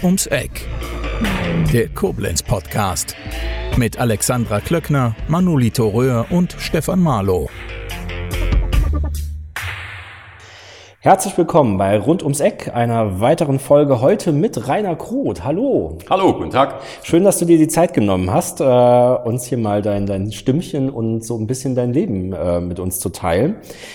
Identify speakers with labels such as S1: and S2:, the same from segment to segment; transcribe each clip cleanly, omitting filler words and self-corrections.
S1: Rund ums Eck. Der Koblenz-Podcast. Mit Alexandra Klöckner, Manolito Röhr und Stefan Marlow.
S2: Herzlich willkommen bei Rund ums Eck, einer weiteren Folge heute mit Rainer Kroth. Hallo.
S3: Hallo, guten Tag.
S2: Schön, dass du dir die Zeit genommen hast, uns hier mal dein Stimmchen und so ein bisschen dein Leben mit uns zu teilen.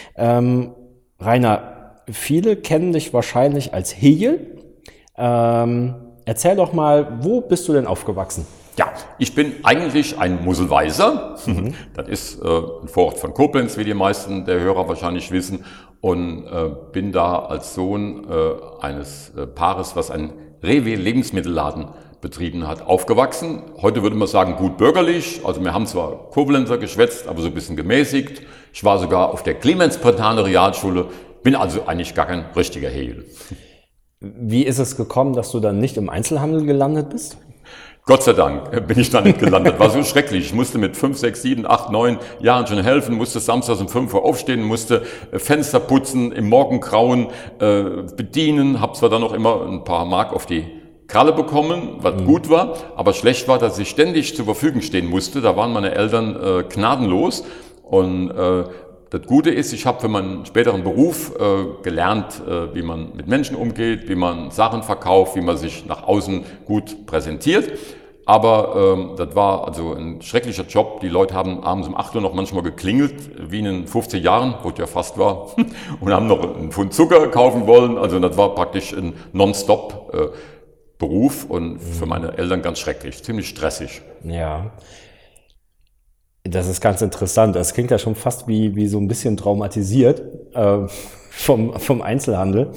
S2: Rainer, viele kennen dich wahrscheinlich als Hegel. Erzähl doch mal, wo bist du denn aufgewachsen?
S3: Ja, ich bin eigentlich ein Mosel-Weiser. Das ist ein Vorort von Koblenz, wie die meisten der Hörer wahrscheinlich wissen. Und bin da als Sohn eines Paares, was einen Rewe-Lebensmittelladen betrieben hat, aufgewachsen. Heute würde man sagen, gut bürgerlich. Also wir haben zwar Koblenzer geschwätzt, aber so ein bisschen gemäßigt. Ich war sogar auf der Clemens-Bretagne Realschule, bin also eigentlich gar kein richtiger Hegel.
S2: Wie ist es gekommen, dass du dann nicht im Einzelhandel gelandet bist?
S3: Gott sei Dank bin ich da nicht gelandet. War so schrecklich. Ich musste mit 5, 6, 7, 8, 9 Jahren schon helfen, musste samstags um 5 Uhr aufstehen, musste Fenster putzen, im Morgengrauen bedienen. Hab zwar dann noch immer ein paar Mark auf die Kralle bekommen, was gut war, aber schlecht war, dass ich ständig zur Verfügung stehen musste. Da waren meine Eltern gnadenlos. Und das Gute ist, ich habe für meinen späteren Beruf gelernt, wie man mit Menschen umgeht, wie man Sachen verkauft, wie man sich nach außen gut präsentiert. Aber das war also ein schrecklicher Job. Die Leute haben abends um 8 Uhr noch manchmal geklingelt, wie in den 50 Jahren, wo es ja fast war, und haben noch einen Pfund Zucker kaufen wollen. Also das war praktisch ein Non-Stop-Beruf und für meine Eltern ganz schrecklich, ziemlich stressig.
S2: Ja. Das ist ganz interessant. Das klingt ja schon fast wie so ein bisschen traumatisiert vom Einzelhandel.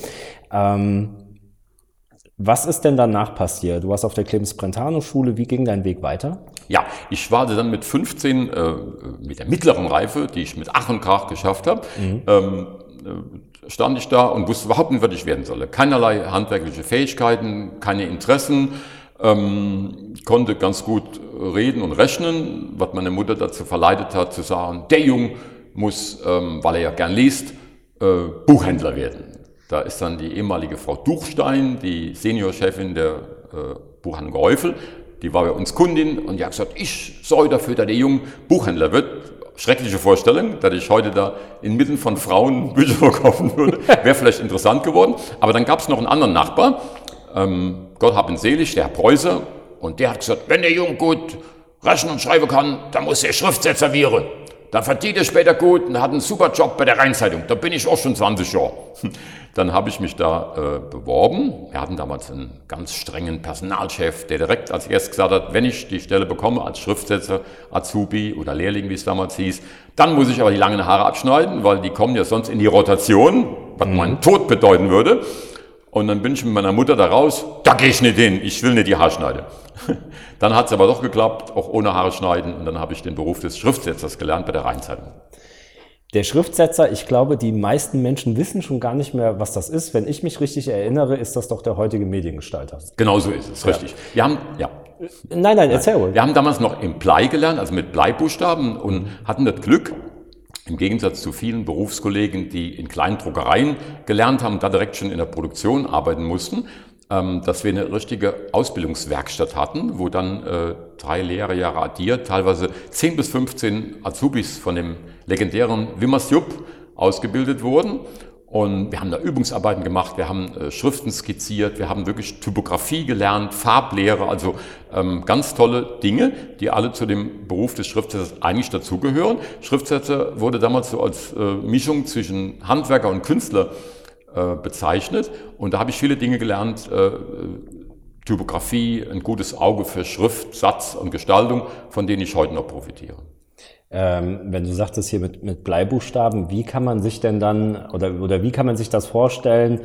S2: Was ist denn danach passiert? Du warst auf der Clemens-Bretagne-Schule. Wie ging dein Weg weiter?
S3: Ja, ich war dann mit 15 mit der mittleren Reife, die ich mit Ach und Krach geschafft habe, stand ich da und wusste überhaupt nicht, was ich werden solle. Keinerlei handwerkliche Fähigkeiten, keine Interessen. Konnte ganz gut reden und rechnen, was meine Mutter dazu verleitet hat, zu sagen, der Junge muss, weil er ja gern liest, Buchhändler werden. Da ist dann die ehemalige Frau Duchstein, die Seniorchefin der Buchhandlung Geräufel, die war bei uns Kundin und die hat gesagt, ich sorge dafür, dass der Junge Buchhändler wird. Schreckliche Vorstellung, dass ich heute da inmitten von Frauen Bücher verkaufen würde. Wäre vielleicht interessant geworden. Aber dann gab es noch einen anderen Nachbar, Gott hab ihn selig, der Herr Preußer, und der hat gesagt, wenn der Junge gut rechnen und schreiben kann, dann muss er Schriftsetzer werden. Dann verdient er später gut und hat einen super Job bei der Rheinzeitung. Da bin ich auch schon 20 Jahre. Dann habe ich mich da beworben. Wir hatten damals einen ganz strengen Personalchef, der direkt als erstes gesagt hat, wenn ich die Stelle bekomme als Schriftsetzer, Azubi oder Lehrling, wie es damals hieß, dann muss ich aber die langen Haare abschneiden, weil die kommen ja sonst in die Rotation, was meinen Tod bedeuten würde. Und dann bin ich mit meiner Mutter da raus, da gehe ich nicht hin, ich will nicht die Haare schneiden. Dann hat es aber doch geklappt, auch ohne Haare schneiden. Und dann habe ich den Beruf des Schriftsetzers gelernt bei der Rheinzeitung.
S2: Der Schriftsetzer, ich glaube, die meisten Menschen wissen schon gar nicht mehr, was das ist. Wenn ich mich richtig erinnere, ist das doch der heutige Mediengestalter.
S3: Genau so ist es, richtig.
S2: Ja. Nein, erzähl ruhig.
S3: Wir haben damals noch im Blei gelernt, also mit Bleibuchstaben und hatten das Glück, im Gegensatz zu vielen Berufskollegen, die in kleinen Druckereien gelernt haben, da direkt schon in der Produktion arbeiten mussten, dass wir eine richtige Ausbildungswerkstatt hatten, wo dann 3 Lehrjahre addiert, teilweise 10 bis 15 Azubis von dem legendären Wimmers Jupp ausgebildet wurden. Und wir haben da Übungsarbeiten gemacht, wir haben Schriften skizziert, wir haben wirklich Typografie gelernt, Farblehre, also ganz tolle Dinge, die alle zu dem Beruf des Schriftsetzers eigentlich dazugehören. Schriftsetzer wurde damals so als Mischung zwischen Handwerker und Künstler bezeichnet. Und da habe ich viele Dinge gelernt, Typografie, ein gutes Auge für Schrift, Satz und Gestaltung, von denen ich heute noch profitiere.
S2: Wenn du sagtest hier mit Bleibuchstaben, wie kann man sich denn dann, oder wie kann man sich das vorstellen,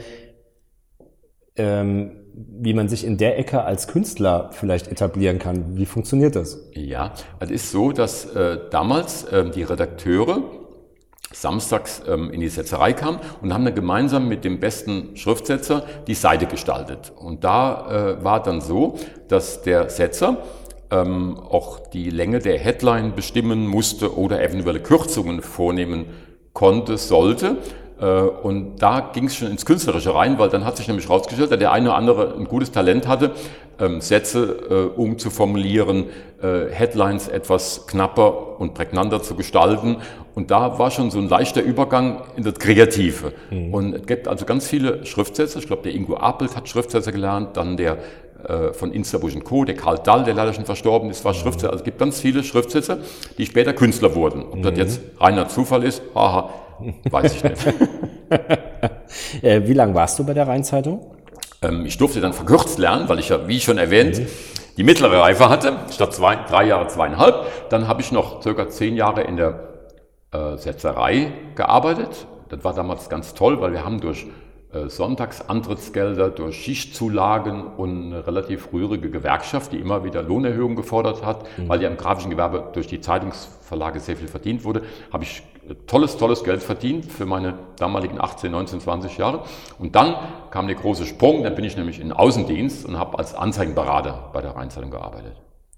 S2: wie man sich in der Ecke als Künstler vielleicht etablieren kann? Wie funktioniert das?
S3: Ja, es ist so, dass damals die Redakteure samstags in die Setzerei kamen und haben dann gemeinsam mit dem besten Schriftsetzer die Seite gestaltet. Und da war dann so, dass der Setzer auch die Länge der Headline bestimmen musste oder eventuelle Kürzungen vornehmen konnte, sollte. Und da ging es schon ins Künstlerische rein, weil dann hat sich nämlich rausgestellt, dass der eine oder andere ein gutes Talent hatte, Sätze umzuformulieren, Headlines etwas knapper und prägnanter zu gestalten. Und da war schon so ein leichter Übergang in das Kreative. Und es gibt also ganz viele Schriftsetzer. Ich glaube, der Ingo Appelt hat Schriftsetzer gelernt, dann der von Insterbusch & Co., der Karl Dall, der leider schon verstorben ist, war Schriftsetzer. Also es gibt ganz viele Schriftsetzer, die später Künstler wurden. Ob das jetzt reiner Zufall ist, weiß ich nicht.
S2: Wie lange warst du bei der Rhein-Zeitung?
S3: Ich durfte dann verkürzt lernen, weil ich ja, wie schon erwähnt, die mittlere Reife hatte, statt 3 Jahre 2,5. Dann habe ich noch ca. 10 Jahre in der Setzerei gearbeitet. Das war damals ganz toll, weil wir haben durch Sonntagsantrittsgelder, durch Schichtzulagen und eine relativ rührige Gewerkschaft, die immer wieder Lohnerhöhungen gefordert hat, weil ja im grafischen Gewerbe durch die Zeitungsverlage sehr viel verdient wurde, habe ich tolles Geld verdient für meine damaligen 18, 19, 20 Jahre. Und dann kam der große Sprung, dann bin ich nämlich in den Außendienst und habe als Anzeigenberater bei der Rhein-Zeitung gearbeitet.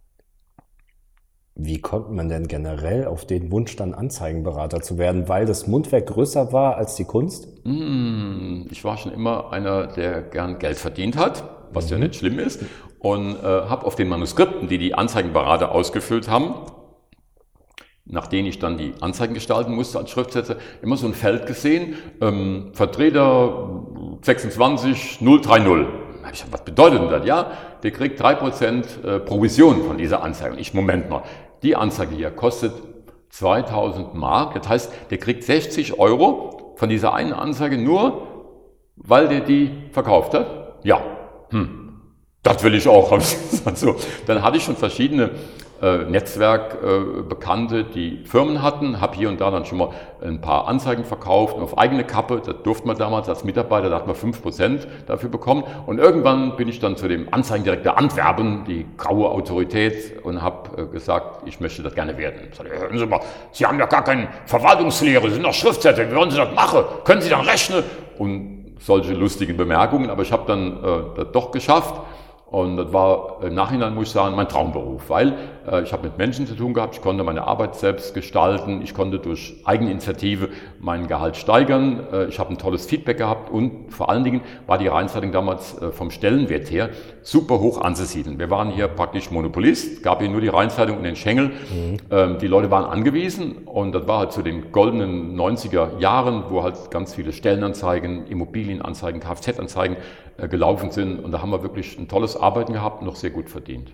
S2: Wie kommt man denn generell auf den Wunsch, dann Anzeigenberater zu werden, weil das Mundwerk größer war als die Kunst?
S3: Ich war schon immer einer, der gern Geld verdient hat, was ja nicht schlimm ist, und habe auf den Manuskripten, die Anzeigenberater ausgefüllt haben, nach denen ich dann die Anzeigen gestalten musste als Schriftsetzer, immer so ein Feld gesehen, Vertreter 26 030. Ich hab, was bedeutet denn das? Ja, der kriegt 3% Provision von dieser Anzeige. Und ich, Moment mal, die Anzeige hier kostet 2000 Mark. Das heißt, der kriegt 60 Euro von dieser einen Anzeige nur, weil der die verkauft hat. Ja, das will ich auch. So, dann hatte ich schon verschiedene Netzwerkbekannte, die Firmen hatten, habe hier und da dann schon mal ein paar Anzeigen verkauft und auf eigene Kappe, das durfte man damals als Mitarbeiter, da hat man 5% dafür bekommen, und irgendwann bin ich dann zu dem Anzeigendirektor Antwerpen, die graue Autorität, und habe gesagt, ich möchte das gerne werden. Ich sagte, hören Sie mal, Sie haben ja gar keine Verwaltungslehre, Sie sind doch Schriftsetzer, wie wollen Sie das machen? Können Sie dann rechnen? Und solche lustigen Bemerkungen, aber ich habe dann das doch geschafft. Und das war im Nachhinein, muss ich sagen, mein Traumberuf, weil ich habe mit Menschen zu tun gehabt, ich konnte meine Arbeit selbst gestalten, ich konnte durch Eigeninitiative meinen Gehalt steigern, ich habe ein tolles Feedback gehabt, und vor allen Dingen war die Rhein-Zeitung damals vom Stellenwert her super hoch anzusiedeln. Wir waren hier praktisch Monopolist, gab hier nur die Rhein-Zeitung und den Schengel. Die Leute waren angewiesen, und das war halt zu den goldenen 90er Jahren, wo halt ganz viele Stellenanzeigen, Immobilienanzeigen, Kfz-Anzeigen gelaufen sind, und da haben wir wirklich ein tolles Arbeiten gehabt und noch sehr gut verdient.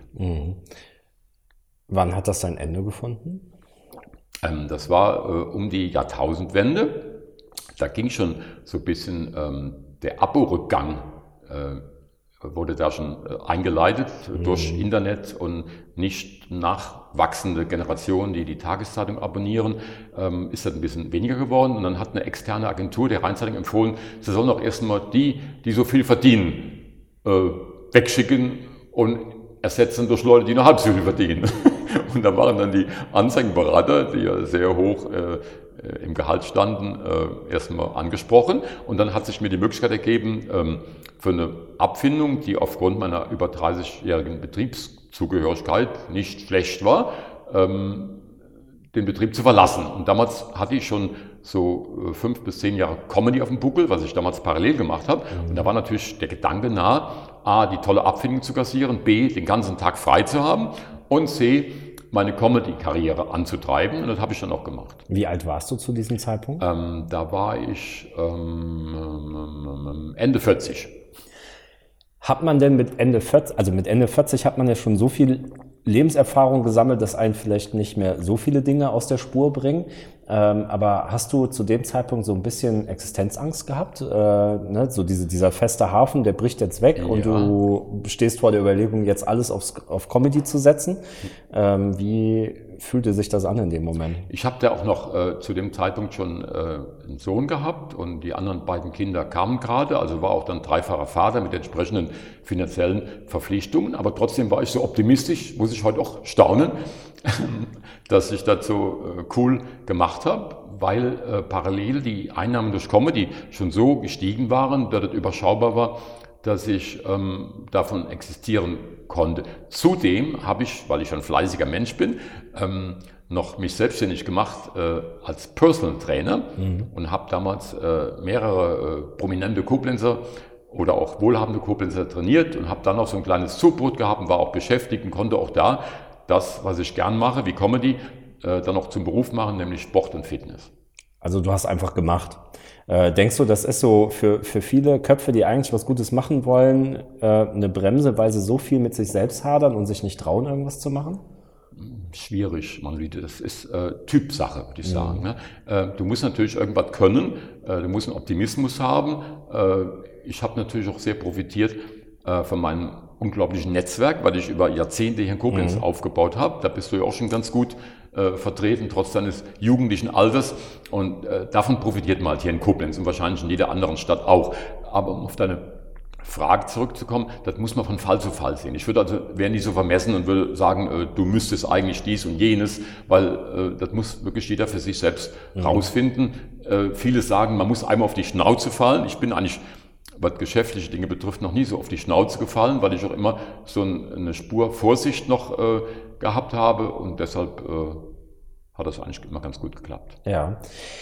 S2: Wann hat das sein Ende gefunden?
S3: Das war um die Jahrtausendwende. Da ging schon so ein bisschen der Abo-Rückgang, wurde da schon eingeleitet durch Internet und nicht nachwachsende Generationen, die die Tageszeitung abonnieren, ist das ein bisschen weniger geworden. Und dann hat eine externe Agentur der Rhein-Zeitung empfohlen, sie sollen doch erstmal die so viel verdienen, wegschicken und ersetzen durch Leute, die nur halb so viel verdienen. Und da waren dann die Anzeigenberater, die ja sehr hoch im Gehalt standen, erstmal angesprochen. Und dann hat sich mir die Möglichkeit ergeben, für eine Abfindung, die aufgrund meiner über 30-jährigen Betriebszugehörigkeit nicht schlecht war, den Betrieb zu verlassen. Und damals hatte ich schon so 5 bis 10 Jahre Comedy auf dem Buckel, was ich damals parallel gemacht habe. Und da war natürlich der Gedanke nahe, A, die tolle Abfindung zu kassieren, B, den ganzen Tag frei zu haben, und C, meine Comedy-Karriere anzutreiben. Und das habe ich dann auch gemacht.
S2: Wie alt warst du zu diesem Zeitpunkt?
S3: Da war ich Ende 40.
S2: Hat man denn mit Ende 40, also mit Ende 40 hat man ja schon so viel Lebenserfahrung gesammelt, dass einen vielleicht nicht mehr so viele Dinge aus der Spur bringen. Aber hast du zu dem Zeitpunkt so ein bisschen Existenzangst gehabt? Ne? So dieser feste Hafen, der bricht jetzt weg, und du stehst vor der Überlegung, jetzt alles auf Comedy zu setzen. Wie fühlte sich das an in dem Moment?
S3: Ich habe da auch noch zu dem Zeitpunkt schon einen Sohn gehabt, und die anderen beiden Kinder kamen gerade, also war auch dann dreifacher Vater mit entsprechenden finanziellen Verpflichtungen, aber trotzdem war ich so optimistisch, muss ich heute auch staunen, dass ich das so cool gemacht habe, weil parallel die Einnahmen durch Comedy schon so gestiegen waren, dass es überschaubar war, dass ich davon existieren konnte. Zudem habe ich, weil ich ein fleißiger Mensch bin, noch mich selbstständig gemacht als Personal Trainer und habe damals mehrere prominente Koblenzer oder auch wohlhabende Koblenzer trainiert und habe dann auch so ein kleines Zubrot gehabt und war auch beschäftigt und konnte auch da das, was ich gern mache, wie Comedy, dann auch zum Beruf machen, nämlich Sport und Fitness.
S2: Also du hast einfach gemacht. Denkst du, das ist so für viele Köpfe, die eigentlich was Gutes machen wollen, eine Bremse, weil sie so viel mit sich selbst hadern und sich nicht trauen, irgendwas zu machen?
S3: Schwierig, Manolito. Das ist Typsache, würde ich sagen. Ne? Du musst natürlich irgendwas können, du musst einen Optimismus haben. Ich habe natürlich auch sehr profitiert von meinem unglaublichen Netzwerk, weil ich über Jahrzehnte hier in Koblenz aufgebaut habe. Da bist du ja auch schon ganz gut vertreten, trotz deines jugendlichen Alters. Und davon profitiert man halt hier in Koblenz und wahrscheinlich in jeder anderen Stadt auch. Aber um auf deine Frage zurückzukommen, das muss man von Fall zu Fall sehen. Ich wäre nicht so vermessen und würde sagen, du müsstest eigentlich dies und jenes, weil das muss wirklich jeder für sich selbst rausfinden. Viele sagen, man muss einmal auf die Schnauze fallen. Ich bin eigentlich, was geschäftliche Dinge betrifft, noch nie so auf die Schnauze gefallen, weil ich auch immer so eine Spur Vorsicht noch gehabt habe und deshalb hat das eigentlich immer ganz gut geklappt.
S2: Ja.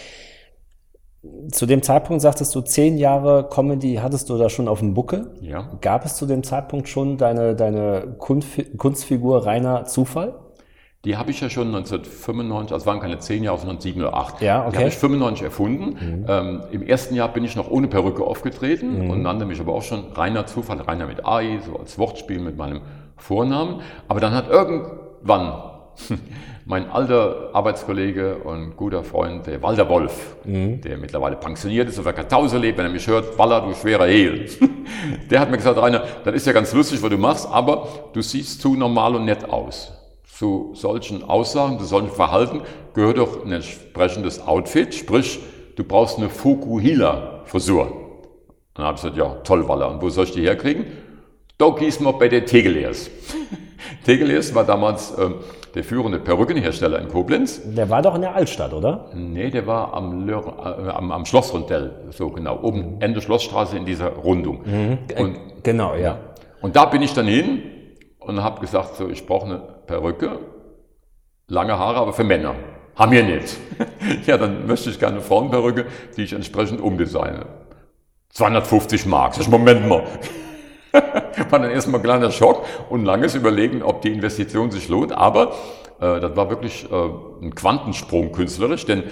S2: Zu dem Zeitpunkt sagtest du, 10 Jahre Comedy hattest du da schon auf dem Buckel.
S3: Ja.
S2: Gab es zu dem Zeitpunkt schon deine Kunstfigur reiner Zufall?
S3: Die habe ich ja schon 1995, also waren keine 10 Jahre, sondern 7 oder 8.
S2: Ja, okay.
S3: Die habe ich 95 erfunden. Im ersten Jahr bin ich noch ohne Perücke aufgetreten und nannte mich aber auch schon reiner Zufall, Rainer mit AI, so als Wortspiel mit meinem Vornamen. Aber dann hat irgendwann mein alter Arbeitskollege und guter Freund, der Walter Wolf, der mittlerweile pensioniert ist, auf der Kartause lebt, wenn er mich hört, Waller, du schwerer Hehl. Der hat mir gesagt, Rainer, das ist ja ganz lustig, was du machst, aber du siehst zu normal und nett aus. Zu solchen Aussagen, zu solchen Verhalten gehört doch ein entsprechendes Outfit, sprich, du brauchst eine Fukuhila-Frisur. Dann habe ich gesagt, ja, toll, Waller, und wo soll ich die herkriegen? Da gießen wir bei der Tegeles. Tegeles war damals der führende Perückenhersteller in Koblenz.
S2: Der war doch in der Altstadt, oder?
S3: Nee, der war am Schlossrondell, so genau, oben Ende Schlossstraße in dieser Rundung. Und,
S2: genau, ja.
S3: Und da bin ich dann hin und habe gesagt, so, ich brauche eine Perücke, lange Haare, aber für Männer. Haben wir nicht. Ja, dann möchte ich gerne eine Frauenperücke, die ich entsprechend umdesigne. 250 Mark. Ich, Moment mal. War dann erstmal ein kleiner Schock und langes Überlegen, ob die Investition sich lohnt. Aber das war wirklich ein Quantensprung künstlerisch, denn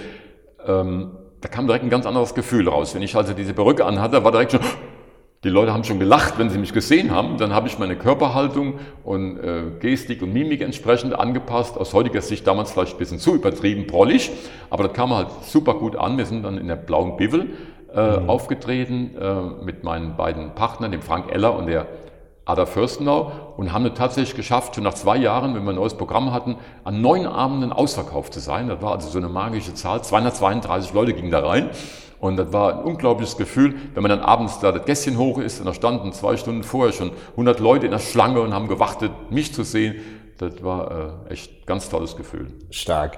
S3: da kam direkt ein ganz anderes Gefühl raus. Wenn ich also diese Perücke anhatte, war direkt schon, die Leute haben schon gelacht, wenn sie mich gesehen haben. Dann habe ich meine Körperhaltung und Gestik und Mimik entsprechend angepasst. Aus heutiger Sicht damals vielleicht ein bisschen zu übertrieben, prollig. Aber das kam halt super gut an. Wir sind dann in der Blauen Bivel aufgetreten mit meinen beiden Partnern, dem Frank Eller und der Ada Fürstenau, und haben es tatsächlich geschafft, schon nach 2 Jahren, wenn wir ein neues Programm hatten, an 9 Abenden ausverkauft zu sein. Das war also so eine magische Zahl. 232 Leute gingen da rein. Und das war ein unglaubliches Gefühl, wenn man dann abends da das Gässchen hoch ist und da standen 2 Stunden vorher schon 100 Leute in der Schlange und haben gewartet, mich zu sehen. Das war echt ein ganz tolles Gefühl.
S2: Stark.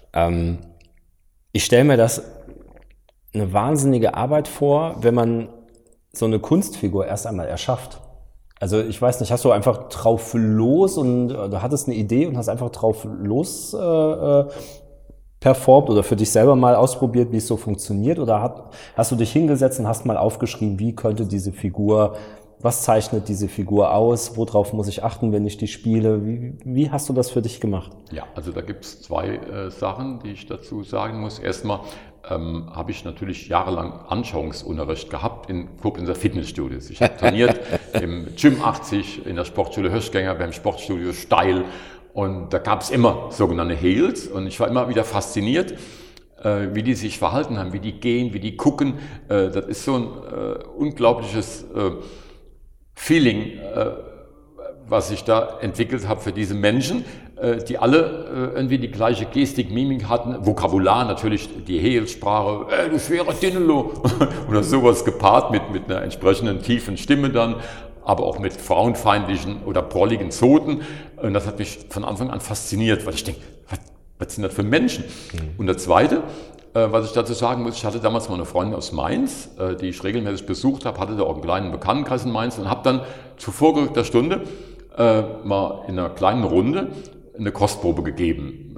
S2: Ich stelle mir das eine wahnsinnige Arbeit vor, wenn man so eine Kunstfigur erst einmal erschafft. Also ich weiß nicht, hast du einfach drauf los und du hattest eine Idee und hast einfach drauf los performt oder für dich selber mal ausprobiert, wie es so funktioniert? Oder hast du dich hingesetzt und hast mal aufgeschrieben, wie könnte diese Figur, was zeichnet diese Figur aus, worauf muss ich achten, wenn ich die spiele? Wie hast du das für dich gemacht?
S3: Ja, also da gibt es 2 Sachen, die ich dazu sagen muss. Erstmal habe ich natürlich jahrelang Anschauungsunterricht gehabt in Koblenzer Fitnessstudios. Ich habe trainiert im Gym 80, in der Sportschule Hirschgänger, beim Sportstudio Steil. Und da gab es immer sogenannte Heels und ich war immer wieder fasziniert, wie die sich verhalten haben, wie die gehen, wie die gucken. Das ist so ein unglaubliches Feeling, was ich da entwickelt habe für diese Menschen, die alle irgendwie die gleiche Gestik, Mimik hatten, Vokabular, natürlich die Heelsprache, du schwerer Dinnelo oder sowas gepaart mit einer entsprechenden tiefen Stimme dann, aber auch mit frauenfeindlichen oder prolligen Zoten. Und das hat mich von Anfang an fasziniert, weil ich denke, was sind das für Menschen? Und das Zweite, was ich dazu sagen muss, ich hatte damals mal eine Freundin aus Mainz, die ich regelmäßig besucht habe, hatte da auch einen kleinen Bekanntenkreis in Mainz und habe dann zu vorgerückter Stunde mal in einer kleinen Runde eine Kostprobe gegeben.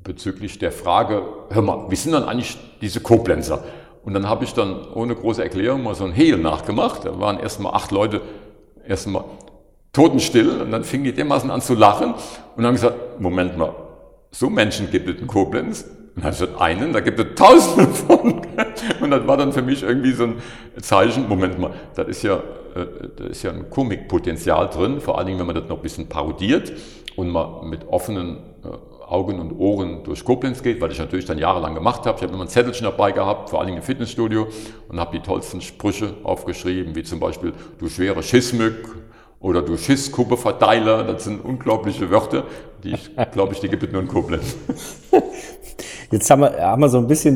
S3: bezüglich der Frage, hör mal, wie sind dann eigentlich diese Koblenzer? Und dann habe ich dann ohne große Erklärung mal so ein Hehl nachgemacht. Da waren erstmal 8 Leute erstmal totenstill und dann fingen die dermaßen an zu lachen und haben gesagt, Moment mal, so Menschen gibt es in Koblenz. Und dann habe ich gesagt, einen, da gibt es Tausende von. Und das war dann für mich irgendwie so ein Zeichen, Moment mal, da ist ja ein Komikpotenzial drin, vor allen Dingen, wenn man das noch ein bisschen parodiert und mal mit offenen Augen und Ohren durch Koblenz geht, weil ich natürlich dann jahrelang gemacht habe. Ich habe immer ein Zettelchen dabei gehabt, vor allen Dingen im Fitnessstudio, und habe die tollsten Sprüche aufgeschrieben, wie zum Beispiel, du schwere Schismück oder du Schisskubbeverteiler. Das sind unglaubliche Wörter, die die gibt es nur in Koblenz.
S2: Jetzt haben wir so ein bisschen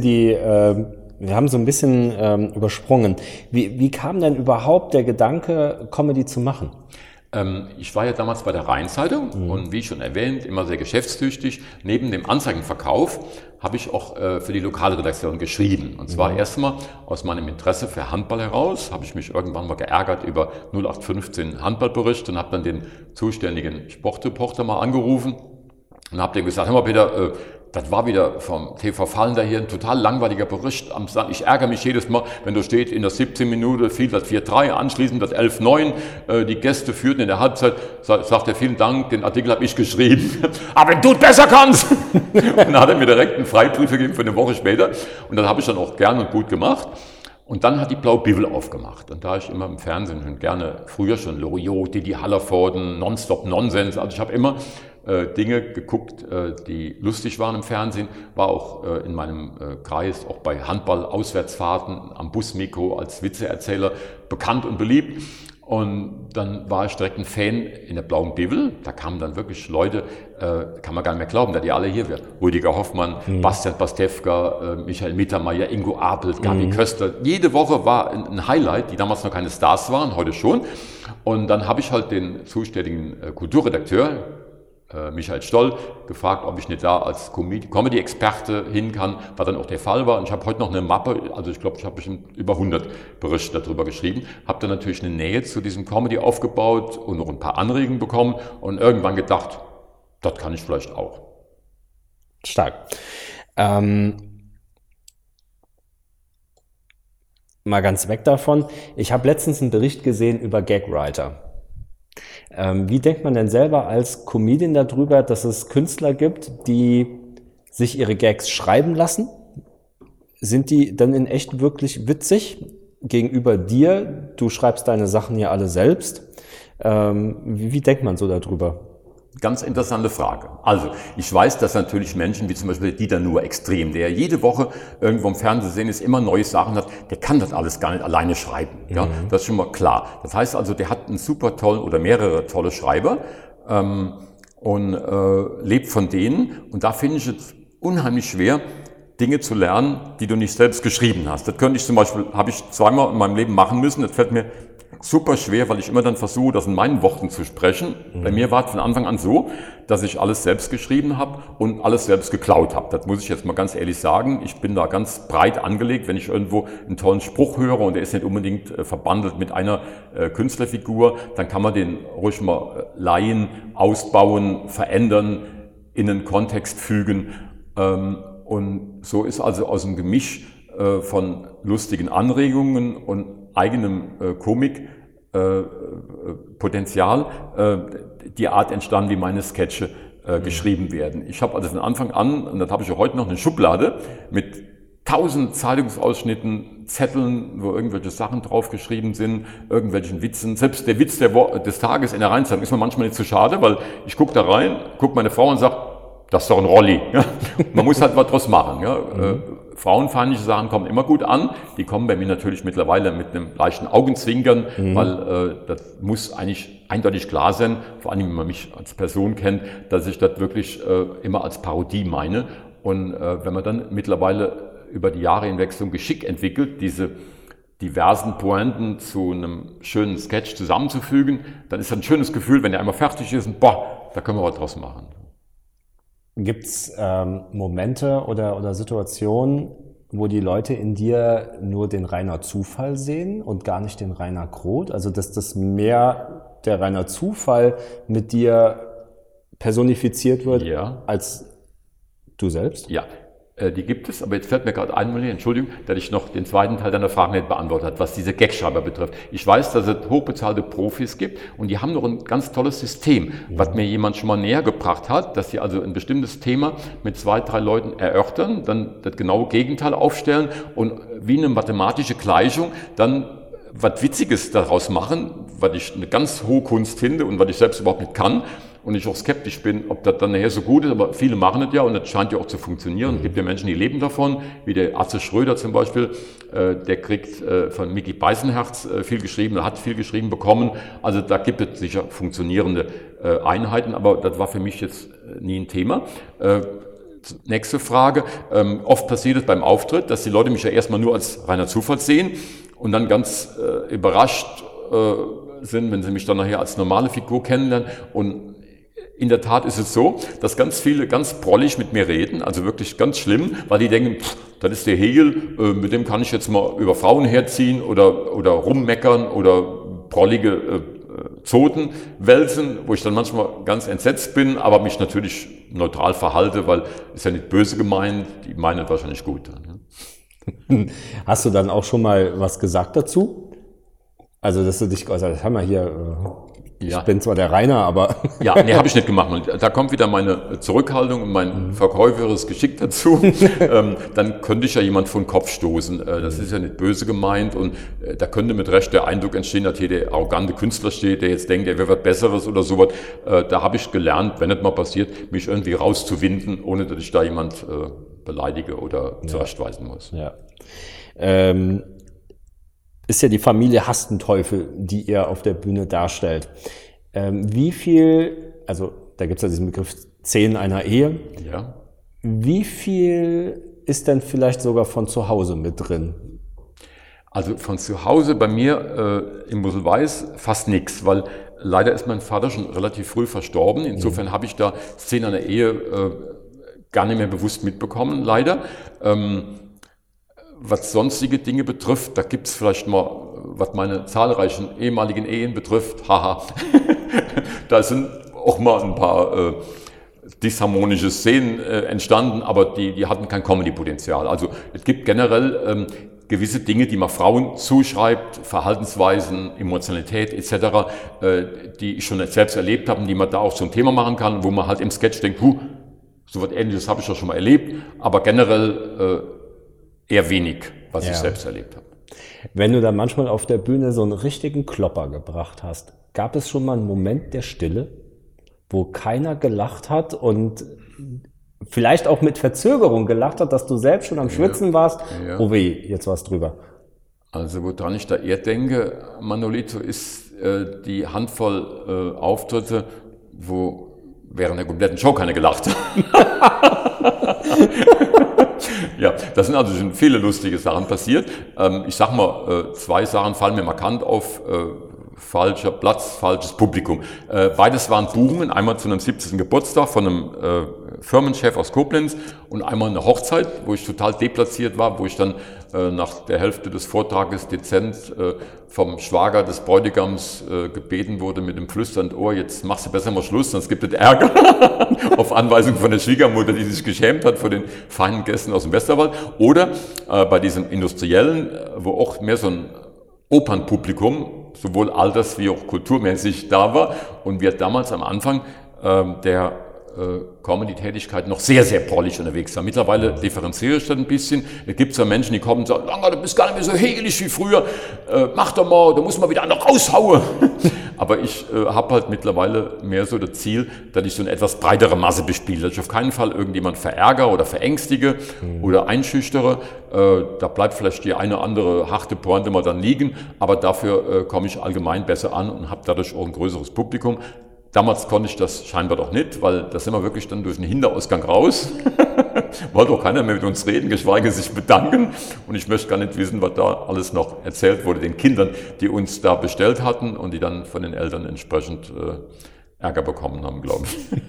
S2: übersprungen. Wie kam denn überhaupt der Gedanke, Comedy zu machen?
S3: Ich war ja damals bei der Rheinzeitung und wie schon erwähnt, immer sehr geschäftstüchtig. Neben dem Anzeigenverkauf habe ich auch für die Lokalredaktion geschrieben. Und zwar erstmal aus meinem Interesse für Handball heraus, habe ich mich irgendwann mal geärgert über 0815 Handballbericht und habe dann den zuständigen Sportreporter mal angerufen und habe dem gesagt, hör mal Peter, das war wieder vom TV Fallender hier ein total langweiliger Bericht. Ich ärgere mich jedes Mal, wenn da steht, in der 17 Minute fiel das 4-3, anschließend das 11-9. Die Gäste führten in der Halbzeit, sagt er, vielen Dank, den Artikel habe ich geschrieben. Aber wenn du es besser kannst! Und dann hat er mir direkt einen Freibrief gegeben für eine Woche später. Und das habe ich dann auch gern und gut gemacht. Und dann hat die Blaue Bibel aufgemacht. Und da ich immer im Fernsehen schon gerne, früher schon Loriot, Didi Hallervorden, Nonstop Nonsens, also ich habe immer Dinge geguckt, die lustig waren im Fernsehen, war auch in meinem Kreis, auch bei Handball-Auswärtsfahrten am Busmikro als Witzeerzähler bekannt und beliebt. Und dann war ich direkt ein Fan in der Blauen Bibel. Da kamen dann wirklich Leute, kann man gar nicht mehr glauben, da die alle hier wären. Rüdiger Hoffmann, Bastian Pastewka, Michael Mittermeier, Ingo Apelt, Gabi Köster. Jede Woche war ein Highlight, die damals noch keine Stars waren, heute schon. Und dann habe ich halt den zuständigen Kulturredakteur, Michael Stoll, gefragt, ob ich nicht da als Comedy-Experte hin kann, was dann auch der Fall war. Und ich habe heute noch eine Mappe, also ich glaube, ich habe bestimmt über 100 Berichte darüber geschrieben, habe dann natürlich eine Nähe zu diesem Comedy aufgebaut und noch ein paar Anregungen bekommen und irgendwann gedacht, das kann ich vielleicht auch.
S2: Stark. Mal ganz weg davon. Ich habe letztens einen Bericht gesehen über Gagwriter. Wie denkt man denn selber als Comedian darüber, dass es Künstler gibt, die sich ihre Gags schreiben lassen? Sind die dann in echt wirklich witzig gegenüber dir? Du schreibst deine Sachen ja alle selbst. Wie denkt man so darüber?
S3: Ganz interessante Frage. Also, ich weiß, dass natürlich Menschen wie zum Beispiel Dieter Nuhr extrem, der jede Woche irgendwo im Fernsehen sehen ist, immer neue Sachen hat, der kann das alles gar nicht alleine schreiben. Ja, das ist schon mal klar. Das heißt also, der hat einen super tollen oder mehrere tolle Schreiber und lebt von denen. Und da finde ich es unheimlich schwer, Dinge zu lernen, die du nicht selbst geschrieben hast. Das könnte ich zum Beispiel, habe ich zweimal in meinem Leben machen müssen. Das fällt mir super schwer, weil ich immer dann versuche, das in meinen Worten zu sprechen. Bei mir war es von Anfang an so, dass ich alles selbst geschrieben habe und alles selbst geklaut habe. Das muss ich jetzt mal ganz ehrlich sagen. Ich bin da ganz breit angelegt, wenn ich irgendwo einen tollen Spruch höre und der ist nicht unbedingt verbandelt mit einer Künstlerfigur, dann kann man den ruhig mal leihen, ausbauen, verändern, in einen Kontext fügen. Und so ist also aus dem Gemisch von lustigen Anregungen und eigenem Komikpotenzial die Art entstanden, wie meine Sketche geschrieben werden. Ich habe also von Anfang an, und das habe ich auch heute noch, eine Schublade mit 1000 Zeitungsausschnitten, Zetteln, wo irgendwelche Sachen draufgeschrieben sind, irgendwelchen Witzen. Selbst der Witz des Tages in der Rheinzeitung ist mir manchmal nicht zu schade, weil ich gucke da rein, gucke meine Frau und sage, das ist doch ein Rolli. Ja? Man muss halt was draus machen. Ja? Frauenfeindliche Sachen kommen immer gut an. Die kommen bei mir natürlich mittlerweile mit einem leichten Augenzwinkern, weil das muss eigentlich eindeutig klar sein, vor allem wenn man mich als Person kennt, dass ich das wirklich immer als Parodie meine. Und wenn man dann mittlerweile über die Jahre hinweg so ein Geschick entwickelt, diese diversen Pointen zu einem schönen Sketch zusammenzufügen, dann ist das ein schönes Gefühl, wenn der einmal fertig ist und boah, da können wir was draus machen.
S2: Gibt es Momente oder Situationen, wo die Leute in dir nur den Rainer Zufall sehen und gar nicht den Rainer Groth? Also dass das mehr der Rainer Zufall mit dir personifiziert wird, als Du selbst?
S3: Ja, die gibt es, aber jetzt fällt mir gerade ein, Entschuldigung, dass ich noch den zweiten Teil deiner Frage nicht beantwortet habe, was diese Gagschreiber betrifft. Ich weiß, dass es hochbezahlte Profis gibt und die haben noch ein ganz tolles System, was mir jemand schon mal näher gebracht hat, dass sie also ein bestimmtes Thema mit 2, 3 Leuten erörtern, dann das genaue Gegenteil aufstellen und wie eine mathematische Gleichung dann was Witziges daraus machen, was ich eine ganz hohe Kunst finde und was ich selbst überhaupt nicht kann. Und ich auch skeptisch bin, ob das dann nachher so gut ist, aber viele machen das ja und das scheint ja auch zu funktionieren. Es gibt ja Menschen, die leben davon, wie der Atze Schröder zum Beispiel, der kriegt von Micky Beisenherz viel geschrieben, oder hat viel geschrieben bekommen. Also da gibt es sicher funktionierende Einheiten, aber das war für mich jetzt nie ein Thema. Nächste Frage. Oft passiert es beim Auftritt, dass die Leute mich ja erstmal nur als reiner Zufall sehen und dann ganz überrascht sind, wenn sie mich dann nachher als normale Figur kennenlernen. Und in der Tat ist es so, dass ganz viele ganz prollig mit mir reden, also wirklich ganz schlimm, weil die denken, das ist der Hegel, mit dem kann ich jetzt mal über Frauen herziehen oder rummeckern oder prollige Zoten wälzen, wo ich dann manchmal ganz entsetzt bin, aber mich natürlich neutral verhalte, weil ist ja nicht böse gemeint, die meinen wahrscheinlich gut.
S2: Hast du dann auch schon mal was gesagt dazu? Also, dass du dich geäußert hast, hör mal hier, ich bin zwar der Rainer, aber...
S3: Ja, nee, habe ich nicht gemacht. Da kommt wieder meine Zurückhaltung und mein verkäuferisches Geschick dazu. Dann könnte ich ja jemand vor den Kopf stoßen. Das ist ja nicht böse gemeint und da könnte mit Recht der Eindruck entstehen, dass hier der arrogante Künstler steht, der jetzt denkt, er wäre was Besseres oder sowas. Da habe ich gelernt, wenn das mal passiert, mich irgendwie rauszuwinden, ohne dass ich da jemand beleidige oder zurechtweisen muss.
S2: Ja. Ist ja die Familie Hastenteufel, die ihr auf der Bühne darstellt. Wie viel, also da gibt es ja diesen Begriff 10 einer Ehe.
S3: Ja.
S2: Wie viel ist denn vielleicht sogar von zu Hause mit drin?
S3: Also von zu Hause bei mir in Mosel-Weiß fast nichts, weil leider ist mein Vater schon relativ früh verstorben. Insofern habe ich da 10 einer Ehe gar nicht mehr bewusst mitbekommen, leider. Was sonstige Dinge betrifft, da gibt es vielleicht mal, was meine zahlreichen ehemaligen Ehen betrifft, haha, da sind auch mal ein paar disharmonische Szenen entstanden, aber die hatten kein Comedy-Potenzial. Also es gibt generell gewisse Dinge, die man Frauen zuschreibt, Verhaltensweisen, Emotionalität etc., die ich schon selbst erlebt habe und die man da auch zum Thema machen kann, wo man halt im Sketch denkt, so was Ähnliches habe ich doch schon mal erlebt, aber generell eher wenig, was ich selbst erlebt habe.
S2: Wenn du da manchmal auf der Bühne so einen richtigen Klopper gebracht hast, gab es schon mal einen Moment der Stille, wo keiner gelacht hat und vielleicht auch mit Verzögerung gelacht hat, dass du selbst schon am Schwitzen warst? Ja. Oh weh, jetzt war's drüber.
S3: Also woran ich da eher denke, Manolito, ist die Handvoll Auftritte, wo während der kompletten Show keiner gelacht hat. Ja, das sind also schon viele lustige Sachen passiert. Ich sag mal, 2 Sachen fallen mir markant auf. Falscher Platz, falsches Publikum. Beides waren Buchungen, einmal zu einem 70. Geburtstag von einem Firmenchef aus Koblenz und einmal eine Hochzeit, wo ich total deplatziert war, wo ich dann nach der Hälfte des Vortrages dezent vom Schwager des Bräutigams gebeten wurde mit dem flüsternden Ohr, jetzt machst du besser mal Schluss, sonst gibt es Ärger. Auf Anweisung von der Schwiegermutter, die sich geschämt hat vor den feinen Gästen aus dem Westerwald. Oder bei diesem Industriellen, wo auch mehr so ein Opernpublikum, sowohl alters- wie auch kulturmäßig da war und wir damals am Anfang der Comedy-Tätigkeit noch sehr, sehr prollig unterwegs waren. Mittlerweile differenziere ich das ein bisschen. Es gibt zwar Menschen, die kommen und sagen, Langer, du bist gar nicht mehr so hegelig wie früher, mach doch mal, du musst mal wieder noch raushauen. Aber ich habe halt mittlerweile mehr so das Ziel, dass ich so eine etwas breitere Masse bespiele, dass ich auf keinen Fall irgendjemand verärgere oder verängstige oder einschüchtere. Da bleibt vielleicht die eine oder andere harte Pointe mal dann liegen, aber dafür komme ich allgemein besser an und habe dadurch auch ein größeres Publikum. Damals konnte ich das scheinbar doch nicht, weil da sind wir wirklich dann durch den Hinterausgang raus. Wollte auch keiner mehr mit uns reden, geschweige sich bedanken. Und ich möchte gar nicht wissen, was da alles noch erzählt wurde den Kindern, die uns da bestellt hatten und die dann von den Eltern entsprechend Ärger bekommen haben, glaube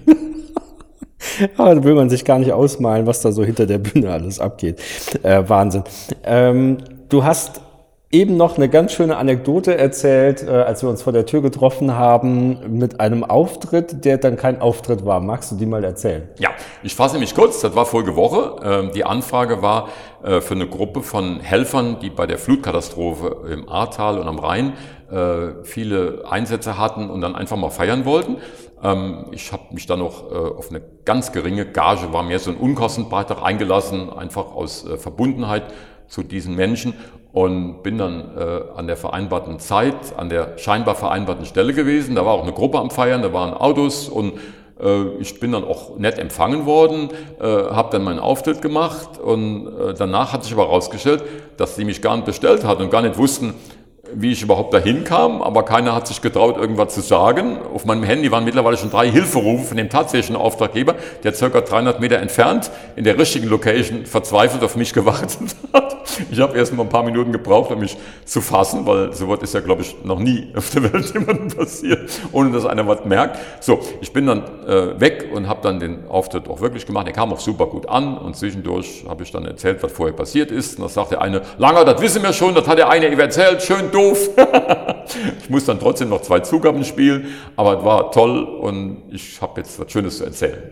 S3: ich.
S2: Aber da will man sich gar nicht ausmalen, was da so hinter der Bühne alles abgeht. Wahnsinn. Du hast eben noch eine ganz schöne Anekdote erzählt, als wir uns vor der Tür getroffen haben, mit einem Auftritt, der dann kein Auftritt war. Magst du die mal erzählen?
S3: Ja, ich fasse mich kurz, das war vorige Woche. Die Anfrage war für eine Gruppe von Helfern, die bei der Flutkatastrophe im Ahrtal und am Rhein viele Einsätze hatten und dann einfach mal feiern wollten. Ich habe mich dann noch auf eine ganz geringe Gage, war mehr so ein Unkostenbeitrag eingelassen, einfach aus Verbundenheit zu diesen Menschen und bin dann an der vereinbarten Zeit, an der scheinbar vereinbarten Stelle gewesen. Da war auch eine Gruppe am Feiern, da waren Autos und ich bin dann auch nett empfangen worden, habe dann meinen Auftritt gemacht und danach hat sich aber herausgestellt, dass sie mich gar nicht bestellt hat und gar nicht wussten, wie ich überhaupt dahin kam, aber keiner hat sich getraut, irgendwas zu sagen. Auf meinem Handy waren mittlerweile schon 3 Hilferufe von dem tatsächlichen Auftraggeber, der ca. 300 Meter entfernt in der richtigen Location verzweifelt auf mich gewartet hat. Ich habe erst mal ein paar Minuten gebraucht, um mich zu fassen, weil sowas ist ja, glaube ich, noch nie auf der Welt jemandem passiert, ohne dass einer was merkt. So, ich bin dann weg und habe dann den Auftritt auch wirklich gemacht. Der kam auch super gut an und zwischendurch habe ich dann erzählt, was vorher passiert ist. Und das sagt der eine, Langer, das wissen wir schon, das hat der eine erzählt, schön doof. Ich muss dann trotzdem noch 2 Zugaben spielen, aber es war toll und ich habe jetzt was Schönes zu erzählen.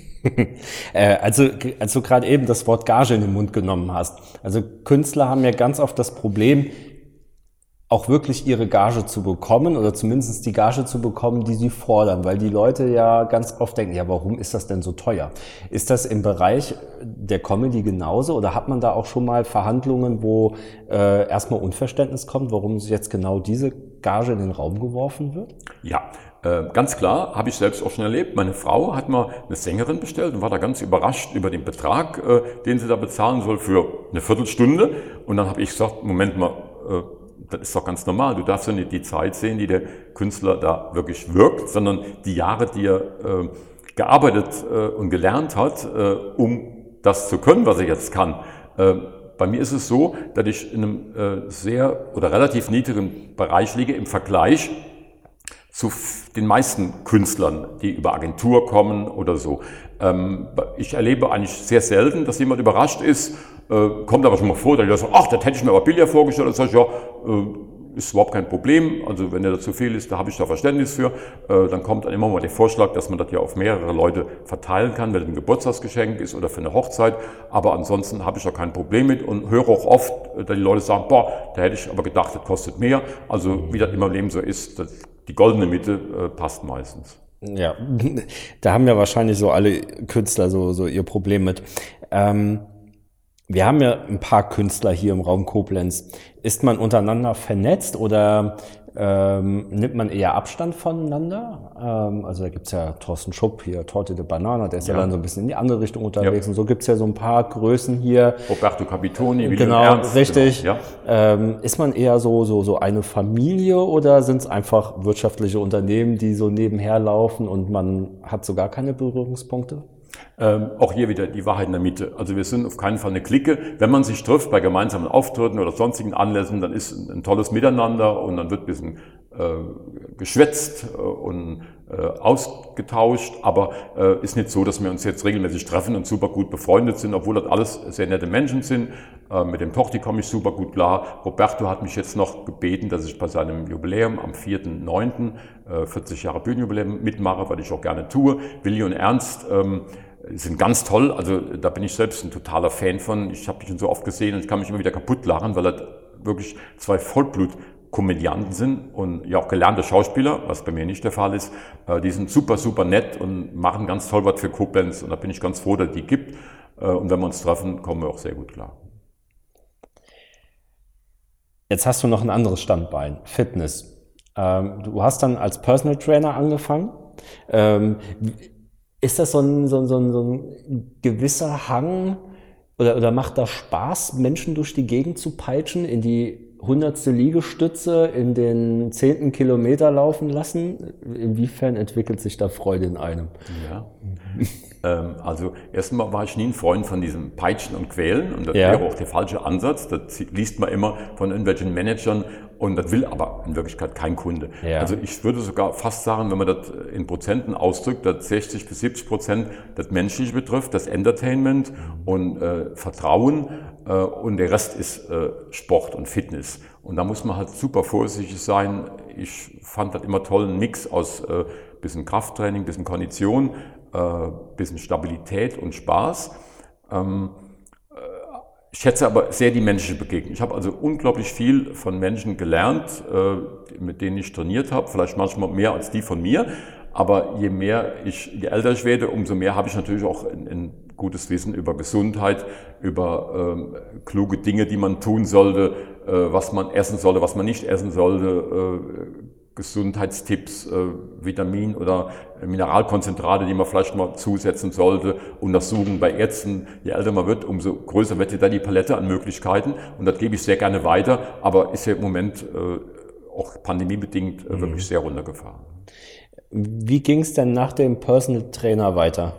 S2: Als du gerade eben das Wort Gage in den Mund genommen hast. Also Künstler haben ja ganz oft das Problem, auch wirklich ihre Gage zu bekommen oder zumindest die Gage zu bekommen, die sie fordern, weil die Leute ja ganz oft denken, ja, warum ist das denn so teuer? Ist das im Bereich der Comedy genauso oder hat man da auch schon mal Verhandlungen, wo erstmal Unverständnis kommt, warum jetzt genau diese Gage in den Raum geworfen wird?
S3: Ja, ganz klar, habe ich selbst auch schon erlebt. Meine Frau hat mal eine Sängerin bestellt und war da ganz überrascht über den Betrag, den sie da bezahlen soll für eine Viertelstunde. Und dann habe ich gesagt, Moment mal, das ist doch ganz normal. Du darfst ja nicht die Zeit sehen, die der Künstler da wirklich wirkt, sondern die Jahre, die er gearbeitet und gelernt hat, um das zu können, was er jetzt kann. Bei mir ist es so, dass ich in einem sehr oder relativ niedrigen Bereich liege im Vergleich zu den meisten Künstlern, die über Agentur kommen oder so. Ich erlebe eigentlich sehr selten, dass jemand überrascht ist, kommt aber schon mal vor, dass ich sage, ach, das hätte ich mir aber billiger vorgestellt. Und sage ich, ja, ist überhaupt kein Problem. Also wenn der da zu viel ist, da habe ich da Verständnis für. Dann kommt dann immer mal der Vorschlag, dass man das ja auf mehrere Leute verteilen kann, wenn es ein Geburtstagsgeschenk ist oder für eine Hochzeit. Aber ansonsten habe ich da kein Problem mit und höre auch oft, dass die Leute sagen, boah, da hätte ich aber gedacht, das kostet mehr. Also wie das immer im Leben so ist, die goldene Mitte passt meistens.
S2: Ja, da haben ja wahrscheinlich so alle Künstler so ihr Problem mit. Wir haben ja ein paar Künstler hier im Raum Koblenz. Ist man untereinander vernetzt oder nimmt man eher Abstand voneinander? Also da gibt's ja Thorsten Schupp hier, Torte de Banana, der ist ja dann so ein bisschen in die andere Richtung unterwegs. Und so gibt's ja so ein paar Größen hier.
S3: Roberto Capitoni, William
S2: genau,
S3: Ernst.
S2: Richtig.
S3: Genau, ja.
S2: Ist man eher so eine Familie oder sind es einfach wirtschaftliche Unternehmen, die so nebenher laufen und man hat so gar keine Berührungspunkte?
S3: Auch hier wieder die Wahrheit in der Mitte. Also wir sind auf keinen Fall eine Clique. Wenn man sich trifft bei gemeinsamen Auftritten oder sonstigen Anlässen, dann ist ein tolles Miteinander und dann wird ein bisschen geschwätzt und ausgetauscht, aber ist nicht so, dass wir uns jetzt regelmäßig treffen und super gut befreundet sind, obwohl das alles sehr nette Menschen sind. Mit dem Tochti komme ich super gut klar. Roberto hat mich jetzt noch gebeten, dass ich bei seinem Jubiläum am 4.9. 40 Jahre Bühnenjubiläum mitmache, was ich auch gerne tue. Willi und Ernst sind ganz toll, also da bin ich selbst ein totaler Fan von. Ich habe mich schon so oft gesehen und ich kann mich immer wieder kaputt lachen, weil das wirklich 2 Vollblut-Komödianten sind und ja auch gelernte Schauspieler, was bei mir nicht der Fall ist. Die sind super, super nett und machen ganz toll was für Koblenz und da bin ich ganz froh, dass es die gibt. Und wenn wir uns treffen, kommen wir auch sehr gut klar.
S2: Jetzt hast du noch ein anderes Standbein, Fitness. Du hast dann als Personal Trainer angefangen. Ist das so ein gewisser Hang oder macht das Spaß, Menschen durch die Gegend zu peitschen, in die 100. Liegestütze, in den 10. Kilometer laufen lassen? Inwiefern entwickelt sich da Freude in einem?
S3: Ja. Also erstmal war ich nie ein Freund von diesem Peitschen und Quälen und das wäre auch der falsche Ansatz. Das liest man immer von irgendwelchen Managern und das will aber in Wirklichkeit kein Kunde. Ja. Also ich würde sogar fast sagen, wenn man das in Prozenten ausdrückt, dass 60-70% das Menschliche betrifft, das Entertainment und Vertrauen und der Rest ist Sport und Fitness. Und da muss man halt super vorsichtig sein. Ich fand das immer toll, einen Mix aus bisschen Krafttraining, bisschen Kondition, bisschen Stabilität und Spaß. Ich schätze aber sehr die menschliche Begegnung. Ich habe also unglaublich viel von Menschen gelernt, mit denen ich trainiert habe, vielleicht manchmal mehr als die von mir. Aber je älter ich werde, umso mehr habe ich natürlich auch ein gutes Wissen über Gesundheit, über kluge Dinge, die man tun sollte, was man essen sollte, was man nicht essen sollte, Gesundheitstipps, Vitamin- oder Mineralkonzentrate, die man vielleicht mal zusetzen sollte, Untersuchungen bei Ärzten. Je älter man wird, umso größer wird da die Palette an Möglichkeiten und das gebe ich sehr gerne weiter, aber ist ja im Moment auch pandemiebedingt wirklich sehr runtergefahren.
S2: Wie ging es denn nach dem Personal Trainer weiter?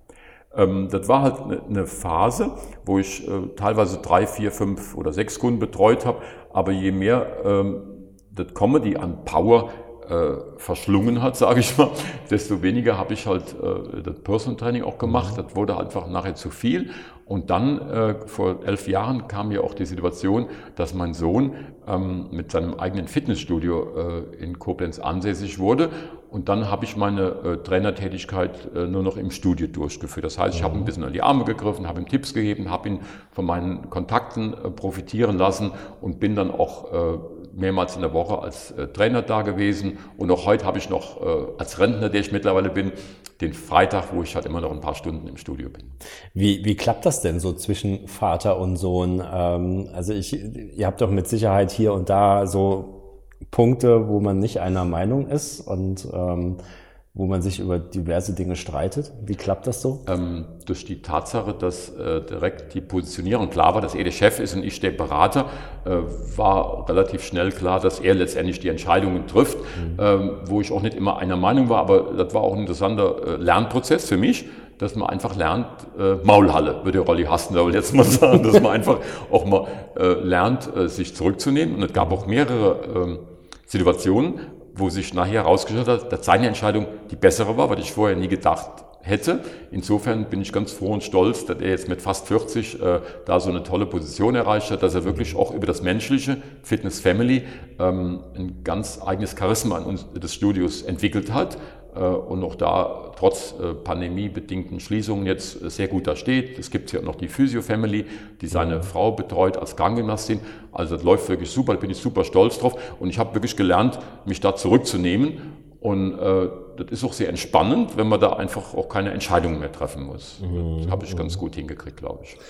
S3: Das war halt eine Phase, wo ich teilweise 3, 4, 5 oder 6 Kunden betreut habe, aber je mehr das Comedy an Power verschlungen hat, sage ich mal, desto weniger habe ich halt das Personal Training auch gemacht. Das wurde einfach nachher zu viel. Und dann, vor 11 Jahren, kam ja auch die Situation, dass mein Sohn mit seinem eigenen Fitnessstudio in Koblenz ansässig wurde. Und dann habe ich meine Trainertätigkeit nur noch im Studio durchgeführt. Das heißt, ich habe ein bisschen an die Arme gegriffen, habe ihm Tipps gegeben, habe ihn von meinen Kontakten profitieren lassen und bin dann auch mehrmals in der Woche als Trainer da gewesen. Und auch heute habe ich noch als Rentner, der ich mittlerweile bin, den Freitag, wo ich halt immer noch ein paar Stunden im Studio bin.
S2: Wie klappt das denn so zwischen Vater und Sohn? Also ihr habt doch mit Sicherheit hier und da so Punkte, wo man nicht einer Meinung ist und wo man sich über diverse Dinge streitet. Wie klappt das so?
S3: Durch die Tatsache, dass direkt die Positionierung klar war, dass er der Chef ist und ich der Berater, war relativ schnell klar, dass er letztendlich die Entscheidungen trifft, wo ich auch nicht immer einer Meinung war, aber das war auch ein interessanter Lernprozess für mich, dass man einfach lernt, Maulhalle, würde Rolli Hassner jetzt mal sagen, dass man einfach auch mal lernt, sich zurückzunehmen. Und es gab auch mehrere Situationen, wo sich nachher herausgestellt hat, dass seine Entscheidung die bessere war, was ich vorher nie gedacht hätte. Insofern bin ich ganz froh und stolz, dass er jetzt mit fast 40 da so eine tolle Position erreicht hat, dass er wirklich auch über das Menschliche, Fitness Family, ein ganz eigenes Charisma des Studios entwickelt hat und auch da trotz pandemiebedingten Schließungen jetzt sehr gut da steht. Es gibt hier noch die Physio Family, die seine Frau betreut als Krankengymnastin. Also das läuft wirklich super, da bin ich super stolz drauf und ich habe wirklich gelernt, mich da zurückzunehmen. Und das ist auch sehr entspannend, wenn man da einfach auch keine Entscheidungen mehr treffen muss. Das habe ich ganz gut hingekriegt, glaube ich.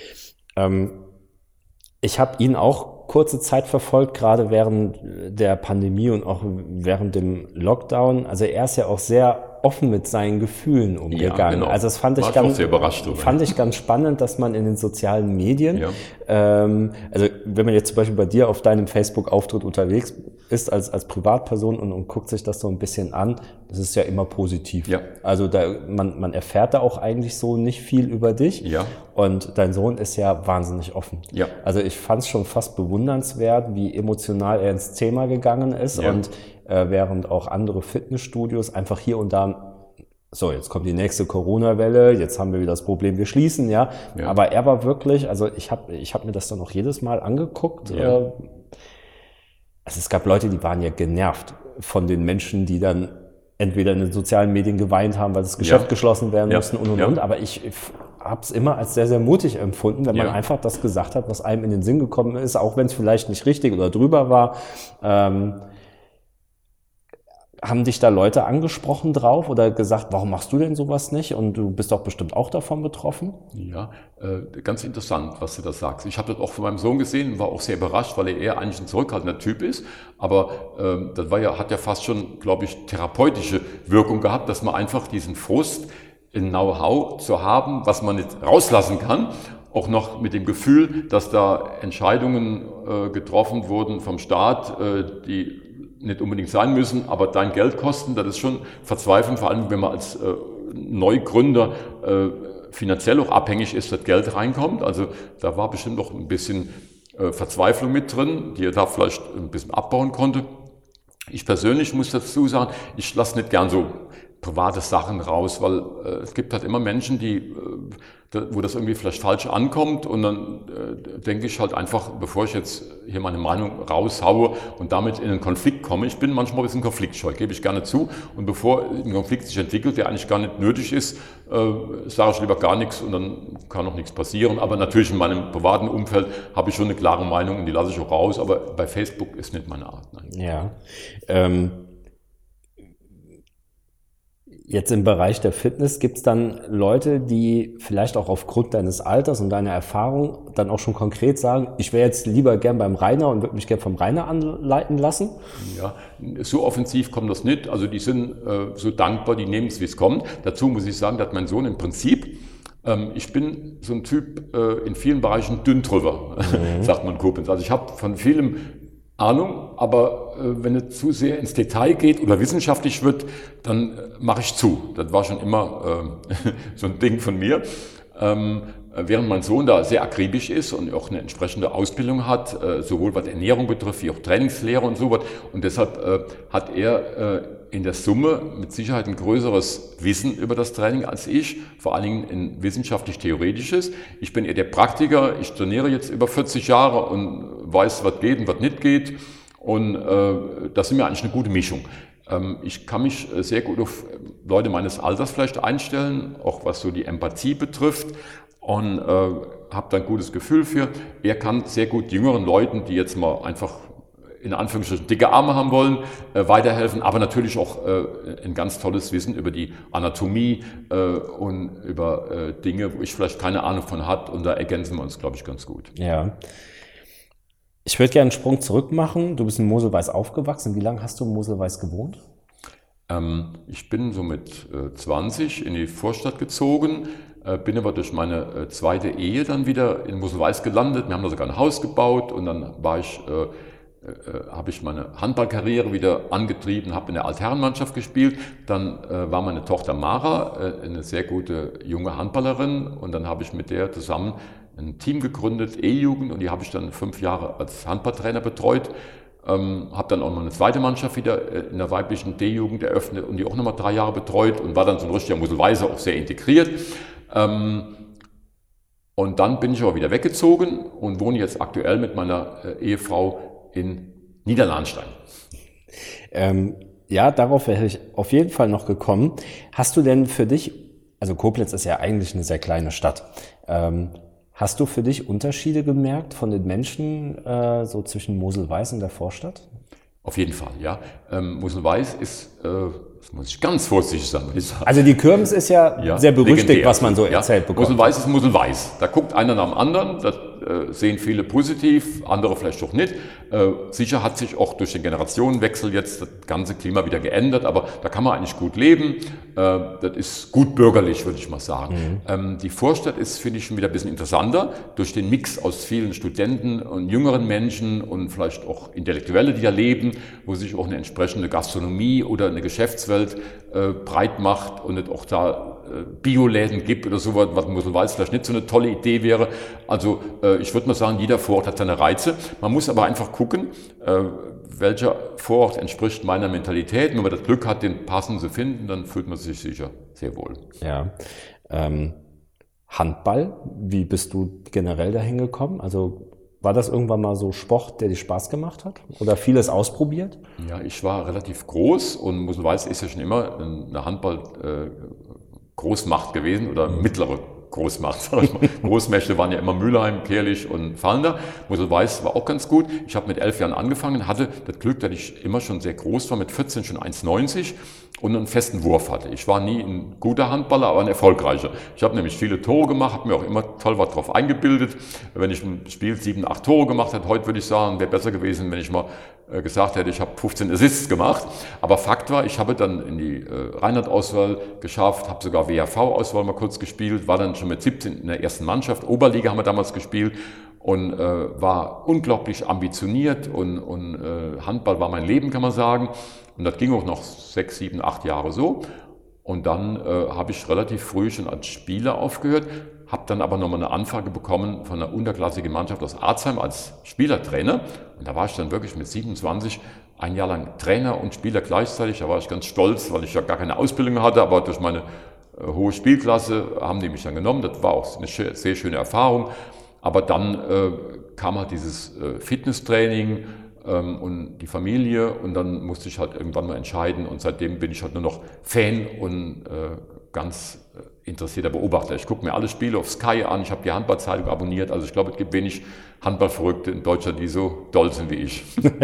S2: Ich habe ihn auch kurze Zeit verfolgt, gerade während der Pandemie und auch während dem Lockdown. Also er ist ja auch sehr offen mit seinen Gefühlen umgegangen. Ja, genau. Also das fand ich ganz spannend, dass man in den sozialen Medien, also wenn man jetzt zum Beispiel bei dir auf deinem Facebook-Auftritt unterwegs ist als Privatperson und guckt sich das so ein bisschen an, das ist ja immer positiv. Ja. Also man erfährt da auch eigentlich so nicht viel über dich. Ja. Und dein Sohn ist ja wahnsinnig offen. Ja. Also ich fand es schon fast bewundernswert, wie emotional er ins Thema gegangen ist. Ja. Und während auch andere Fitnessstudios einfach hier und da, so jetzt kommt die nächste Corona-Welle, jetzt haben wir wieder das Problem, wir schließen, ja. Aber er war wirklich, also ich hab mir das dann auch jedes Mal angeguckt. Ja. Also es gab Leute, die waren ja genervt von den Menschen, die dann entweder in den sozialen Medien geweint haben, weil das Geschäft geschlossen werden mussten und. Aber ich habe es immer als sehr, sehr mutig empfunden, wenn man einfach das gesagt hat, was einem in den Sinn gekommen ist, auch wenn es vielleicht nicht richtig oder drüber war. Haben dich da Leute angesprochen drauf oder gesagt, warum machst du denn sowas nicht? Und du bist doch bestimmt auch davon betroffen?
S3: Ja, ganz interessant, was du das sagst. Ich habe das auch von meinem Sohn gesehen und war auch sehr überrascht, weil er eher eigentlich ein zurückhaltender Typ ist. Aber das hat ja fast schon, glaube ich, therapeutische Wirkung gehabt, dass man einfach diesen Frust in Know-how zu haben, was man nicht rauslassen kann, auch noch mit dem Gefühl, dass da Entscheidungen getroffen wurden vom Staat, die nicht unbedingt sein müssen, aber dein Geld kosten, das ist schon Verzweiflung, vor allem wenn man als Neugründer finanziell auch abhängig ist, dass Geld reinkommt. Also da war bestimmt noch ein bisschen Verzweiflung mit drin, die er da vielleicht ein bisschen abbauen konnte. Ich persönlich muss dazu sagen, ich lasse nicht gern so private Sachen raus, weil es gibt halt immer Menschen, wo das irgendwie vielleicht falsch ankommt und dann denke ich halt einfach, bevor ich jetzt hier meine Meinung raushaue und damit in einen Konflikt komme, ich bin manchmal ein bisschen konfliktscheu, gebe ich gerne zu, und bevor ein Konflikt sich entwickelt, der eigentlich gar nicht nötig ist, sage ich lieber gar nichts und dann kann auch nichts passieren, aber natürlich in meinem privaten Umfeld habe ich schon eine klare Meinung und die lasse ich auch raus, aber bei Facebook ist nicht meine Art. Nein.
S2: Ja, jetzt im Bereich der Fitness gibt es dann Leute, die vielleicht auch aufgrund deines Alters und deiner Erfahrung dann auch schon konkret sagen, ich wäre jetzt lieber gern beim Rainer und würde mich gern vom Rainer anleiten lassen?
S3: Ja, so offensiv kommt das nicht. Also die sind so dankbar, die nehmen es, wie es kommt. Dazu muss ich sagen, dass mein Sohn im Prinzip, ich bin so ein Typ in vielen Bereichen dünn drüber, sagt man Koblenz. Also ich habe von vielem Ahnung, aber wenn es zu sehr ins Detail geht oder wissenschaftlich wird, dann mache ich zu. Das war schon immer so ein Ding von mir. Während mein Sohn da sehr akribisch ist und auch eine entsprechende Ausbildung hat, sowohl was Ernährung betrifft, wie auch Trainingslehre und so was. Und deshalb hat er in der Summe mit Sicherheit ein größeres Wissen über das Training als ich, vor allen Dingen in wissenschaftlich-theoretisches. Ich bin eher der Praktiker, ich trainiere jetzt über 40 Jahre und weiß, was geht und was nicht geht. Und das ist mir eigentlich eine gute Mischung. Ich kann mich sehr gut auf Leute meines Alters vielleicht einstellen, auch was so die Empathie betrifft, und habe da ein gutes Gefühl für. Er kann sehr gut jüngeren Leuten, die jetzt mal einfach in Anführungsstrichen dicke Arme haben wollen, weiterhelfen, aber natürlich auch ein ganz tolles Wissen über die Anatomie und über Dinge, wo ich vielleicht keine Ahnung von habe, und da ergänzen wir uns, glaube ich, ganz gut.
S2: Ja. Ich würde gerne einen Sprung zurück machen. Du bist in Mosel-Weiß aufgewachsen. Wie lange hast du in Mosel-Weiß gewohnt?
S3: Ich bin so mit 20 in die Vorstadt gezogen, bin aber durch meine zweite Ehe dann wieder in Mosel-Weiß gelandet. Wir haben da sogar ein Haus gebaut und dann habe ich meine Handballkarriere wieder angetrieben, habe in der Altherrenmannschaft gespielt. Dann war meine Tochter Mara eine sehr gute junge Handballerin und dann habe ich mit der zusammen ein Team gegründet, E-Jugend, und die habe ich dann 5 Jahre als Handballtrainer betreut. Habe dann auch noch eine zweite Mannschaft wieder in der weiblichen D-Jugend eröffnet und die auch nochmal 3 Jahre betreut und war dann so ein richtiger Mosel-Weiser, auch sehr integriert. Und dann bin ich aber wieder weggezogen und wohne jetzt aktuell mit meiner Ehefrau in Niederlahnstein.
S2: Ja, darauf wäre ich auf jeden Fall noch gekommen. Hast du denn für dich, also Koblenz ist ja eigentlich eine sehr kleine Stadt, hast du für dich Unterschiede gemerkt von den Menschen so zwischen Mosel-Weiß und der Vorstadt?
S3: Auf jeden Fall, ja. Mosel-Weiß ist, das muss ich ganz vorsichtig sagen.
S2: Also die Kirmes ist ja sehr berüchtigt, legendär, was man so erzählt bekommt.
S3: Mosel-Weiß ist Mosel-Weiß. Da guckt einer nach dem anderen, das sehen viele positiv, andere vielleicht auch nicht. Sicher hat sich auch durch den Generationenwechsel jetzt das ganze Klima wieder geändert, aber da kann man eigentlich gut leben. Das ist gut bürgerlich, würde ich mal sagen. Die Vorstadt ist, finde ich, schon wieder ein bisschen interessanter, durch den Mix aus vielen Studenten und jüngeren Menschen und vielleicht auch Intellektuelle, die da leben, wo sich auch eine entsprechende Gastronomie oder eine Geschäftswelt breit macht und nicht auch da Bioläden gibt oder so, was Mosel-Weiß vielleicht nicht so eine tolle Idee wäre. Also ich würde mal sagen, jeder Vorort hat seine Reize. Man muss aber einfach gucken, welcher Vorort entspricht meiner Mentalität. Wenn man das Glück hat, den passenden zu finden, dann fühlt man sich sicher sehr wohl.
S2: Ja. Handball, wie bist du generell dahin gekommen? Also war das irgendwann mal so Sport, der dir Spaß gemacht hat? Oder vieles ausprobiert?
S3: Ja, ich war relativ groß und Mosel-Weiß ist ja schon immer eine Handball-Großmacht gewesen oder mittlere Großmacht. Großmächte waren ja immer Mülheim, Kehrlich und Fallender. Mosel-Weiß war auch ganz gut. Ich habe mit 11 Jahren angefangen, hatte das Glück, dass ich immer schon sehr groß war, mit 14 schon 1,90 und einen festen Wurf hatte. Ich war nie ein guter Handballer, aber ein erfolgreicher. Ich habe nämlich viele Tore gemacht, habe mir auch immer toll was drauf eingebildet. Wenn ich ein Spiel 7, 8 Tore gemacht hätte, heute würde ich sagen, wäre besser gewesen, wenn ich mal gesagt hätte, ich habe 15 Assists gemacht. Aber Fakt war, ich habe dann in die Rheinland-Auswahl geschafft, habe sogar WHV-Auswahl mal kurz gespielt, war dann schon mit 17 in der ersten Mannschaft. Oberliga haben wir damals gespielt und war unglaublich ambitioniert und Handball war mein Leben, kann man sagen. Und das ging auch noch 6, 7, 8 Jahre so. Und dann habe ich relativ früh schon als Spieler aufgehört, habe dann aber nochmal eine Anfrage bekommen von einer unterklassigen Mannschaft aus Arzheim als Spielertrainer. Und da war ich dann wirklich mit 27 ein Jahr lang Trainer und Spieler gleichzeitig. Da war ich ganz stolz, weil ich ja gar keine Ausbildung hatte, aber durch meine hohe Spielklasse haben die mich dann genommen. Das war auch eine sehr schöne Erfahrung. Aber dann kam halt dieses Fitnesstraining und die Familie und dann musste ich halt irgendwann mal entscheiden und seitdem bin ich halt nur noch Fan und ganz interessierter Beobachter. Ich gucke mir alle Spiele auf Sky an, ich habe die Handballzeitung abonniert, also ich glaube, es gibt wenig Handballverrückte in Deutschland, die so doll sind wie ich.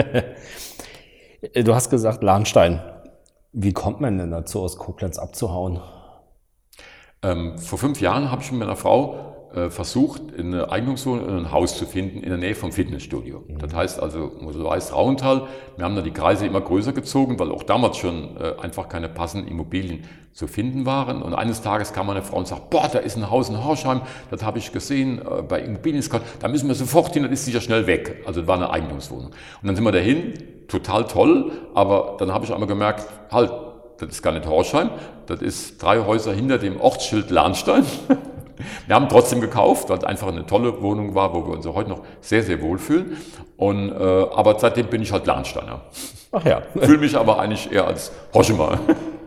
S2: Du hast gesagt Lahnstein. Wie kommt man denn dazu, aus Koblenz abzuhauen?
S3: Vor 5 Jahren habe ich mit meiner Frau versucht, eine Eigentumswohnung in ein Haus zu finden in der Nähe vom Fitnessstudio. Das heißt also, wo du weißt, Rauental, wir haben da die Kreise immer größer gezogen, weil auch damals schon einfach keine passenden Immobilien zu finden waren. Und eines Tages kam meine Frau und sagt, boah, da ist ein Haus in Horschheim, das habe ich gesehen bei Immobilien-Scout, da müssen wir sofort hin, das ist sicher schnell weg. Also das war eine Eigentumswohnung. Und dann sind wir dahin, total toll, aber dann habe ich einmal gemerkt, halt, das ist gar nicht Horschheim, das ist 3 Häuser hinter dem Ortsschild Lahnstein. Wir haben trotzdem gekauft, weil es einfach eine tolle Wohnung war, wo wir uns heute noch sehr, sehr wohlfühlen. Und, aber seitdem bin ich halt Lahnsteiner.
S2: Ach ja.
S3: Fühle mich aber eigentlich eher als Horschemer.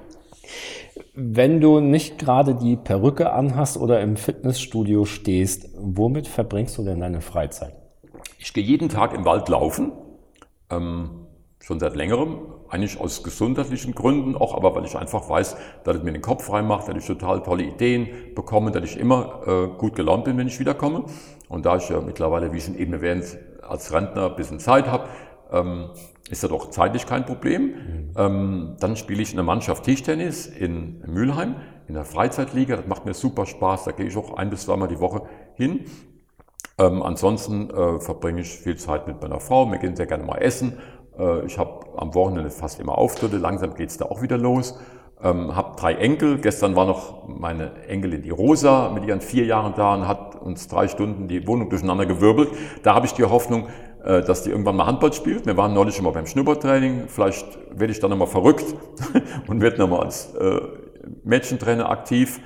S2: Wenn du nicht gerade die Perücke anhast oder im Fitnessstudio stehst, womit verbringst du denn deine Freizeit?
S3: Ich gehe jeden Tag im Wald laufen, schon seit längerem, eigentlich aus gesundheitlichen Gründen, auch aber weil ich einfach weiß, dass es mir den Kopf frei macht, dass ich total tolle Ideen bekomme, dass ich immer gut gelaunt bin, wenn ich wiederkomme. Und da ich ja mittlerweile, wie schon eben erwähnt, als Rentner ein bisschen Zeit habe, ist das auch zeitlich kein Problem. Dann spiele ich in der Mannschaft Tischtennis in Mülheim, in der Freizeitliga. Das macht mir super Spaß, da gehe ich auch 1 bis 2 Mal die Woche hin. Ansonsten verbringe ich viel Zeit mit meiner Frau, wir gehen sehr gerne mal essen. Ich habe am Wochenende fast immer Auftritte, langsam geht es da auch wieder los. Habe 3 Enkel, gestern war noch meine Enkelin die Rosa mit ihren 4 Jahren da und hat uns 3 Stunden die Wohnung durcheinander gewirbelt. Da habe ich die Hoffnung, dass die irgendwann mal Handball spielt. Wir waren neulich schon mal beim Schnuppertraining, vielleicht werde ich dann nochmal verrückt und werde nochmal als Mädchentrainer aktiv.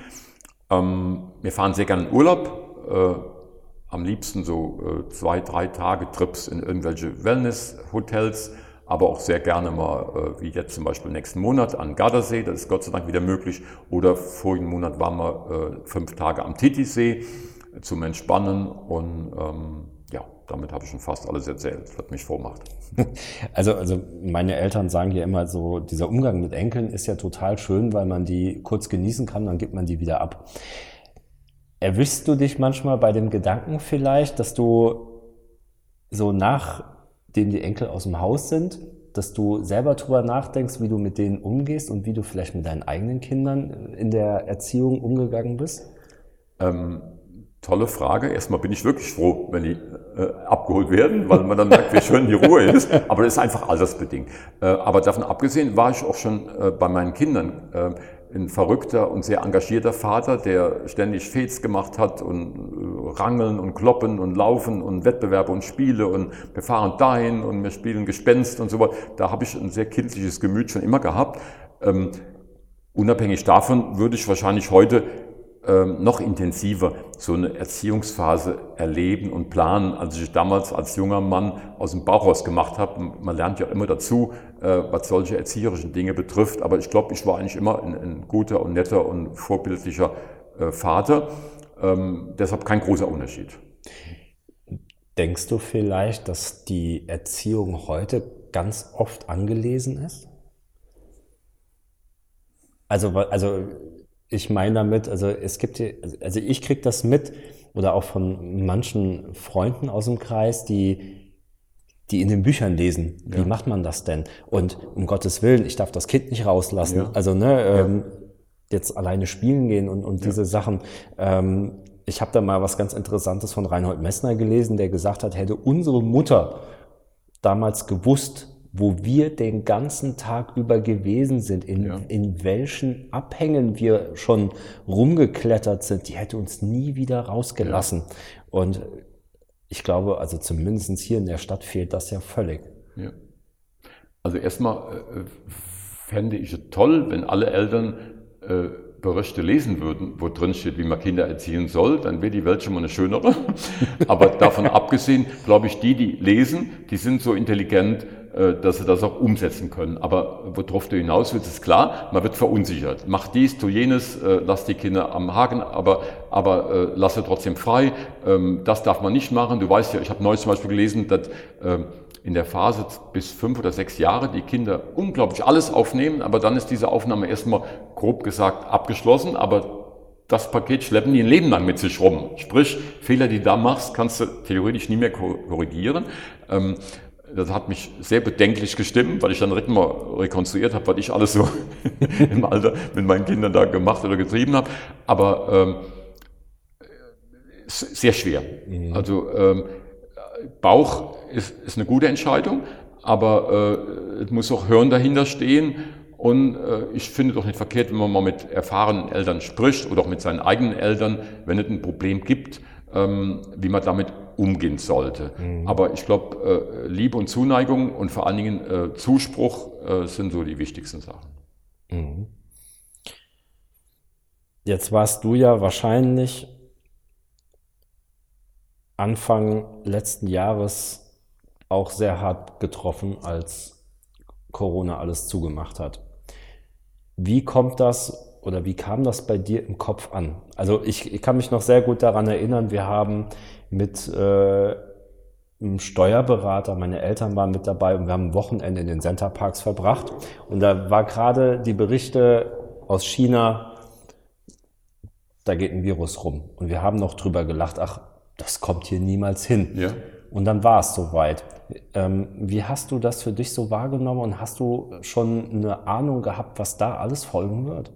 S3: Wir fahren sehr gerne in Urlaub. Am liebsten so 2-3 Tage Trips in irgendwelche Wellness-Hotels, aber auch sehr gerne mal, wie jetzt zum Beispiel nächsten Monat an Gardasee, das ist Gott sei Dank wieder möglich, oder vorigen Monat waren wir 5 Tage am Titisee zum Entspannen und ja, damit habe ich schon fast alles erzählt, was mich vormacht.
S2: Also meine Eltern sagen ja immer so, dieser Umgang mit Enkeln ist ja total schön, weil man die kurz genießen kann, dann gibt man die wieder ab. Erwischst du dich manchmal bei dem Gedanken vielleicht, dass du so nachdem die Enkel aus dem Haus sind, dass du selber drüber nachdenkst, wie du mit denen umgehst und wie du vielleicht mit deinen eigenen Kindern in der Erziehung umgegangen bist?
S3: Tolle Frage. Erstmal bin ich wirklich froh, wenn die abgeholt werden, weil man dann merkt, wie schön die Ruhe ist. Aber das ist einfach altersbedingt. Aber davon abgesehen war ich auch schon bei meinen Kindern ein verrückter und sehr engagierter Vater, der ständig Fets gemacht hat und Rangeln und Kloppen und Laufen und Wettbewerbe und Spiele und wir fahren dahin und wir spielen Gespenst und so weiter. Da habe ich ein sehr kindliches Gemüt schon immer gehabt. Unabhängig davon würde ich wahrscheinlich heute noch intensiver so eine Erziehungsphase erleben und planen, als ich damals als junger Mann aus dem Bauchhaus gemacht habe. Man lernt ja immer dazu, was solche erzieherischen Dinge betrifft, aber ich glaube, ich war eigentlich immer ein guter und netter und vorbildlicher Vater. Deshalb kein großer Unterschied.
S2: Denkst du vielleicht, dass die Erziehung heute ganz oft angelesen ist? Also ich meine damit, es gibt hier, ich kriege das mit oder auch von manchen Freunden aus dem Kreis, die in den Büchern lesen. Wie macht man das denn? Und um Gottes Willen, ich darf das Kind nicht rauslassen. Ja. Jetzt alleine spielen gehen und diese Sachen. Ich habe da mal was ganz Interessantes von Reinhold Messner gelesen, der gesagt hat, hätte unsere Mutter damals gewusst, wo wir den ganzen Tag über gewesen sind, in welchen Abhängen wir schon rumgeklettert sind, die hätte uns nie wieder rausgelassen. Ja. Und ich glaube, also zumindest hier in der Stadt fehlt das ja völlig.
S3: Ja. Also erstmal fände ich es toll, wenn alle Eltern Berichte lesen würden, wo drin steht, wie man Kinder erziehen soll, dann wäre die Welt schon mal eine schönere. Aber davon abgesehen, glaube ich, die lesen, die sind so intelligent, dass sie das auch umsetzen können. Aber worauf du hinaus willst, ist klar, man wird verunsichert. Mach dies, tu jenes, lass die Kinder am Haken, aber lass sie trotzdem frei. Das darf man nicht machen. Du weißt ja, ich habe neulich zum Beispiel gelesen, dass in der Phase bis 5 oder 6 Jahre die Kinder unglaublich alles aufnehmen, aber dann ist diese Aufnahme erstmal grob gesagt abgeschlossen, aber das Paket schleppen die ein Leben lang mit sich rum. Sprich, Fehler, die du da machst, kannst du theoretisch nie mehr korrigieren. Das hat mich sehr bedenklich gestimmt, weil ich dann direkt mal rekonstruiert habe, was ich alles so im Alter mit meinen Kindern da gemacht oder getrieben habe. Aber sehr schwer. Mhm. Also Bauch ist eine gute Entscheidung, aber es muss auch Hirn dahinter stehen. Und ich finde doch nicht verkehrt, wenn man mal mit erfahrenen Eltern spricht oder auch mit seinen eigenen Eltern, wenn es ein Problem gibt, wie man damit umgehen sollte. Mhm. Aber ich glaube, Liebe und Zuneigung und vor allen Dingen Zuspruch sind so die wichtigsten Sachen.
S2: Mhm. Jetzt warst du ja wahrscheinlich Anfang letzten Jahres auch sehr hart getroffen, als Corona alles zugemacht hat. Wie kommt das oder wie kam das bei dir im Kopf an? Also ich kann mich noch sehr gut daran erinnern, wir haben mit einem Steuerberater, meine Eltern waren mit dabei und wir haben ein Wochenende in den Centerparks verbracht und da war gerade die Berichte aus China, da geht ein Virus rum und wir haben noch drüber gelacht, ach, das kommt hier niemals hin. Ja. Und dann war es soweit. Wie hast du das für dich so wahrgenommen und hast du schon eine Ahnung gehabt, was da alles folgen wird?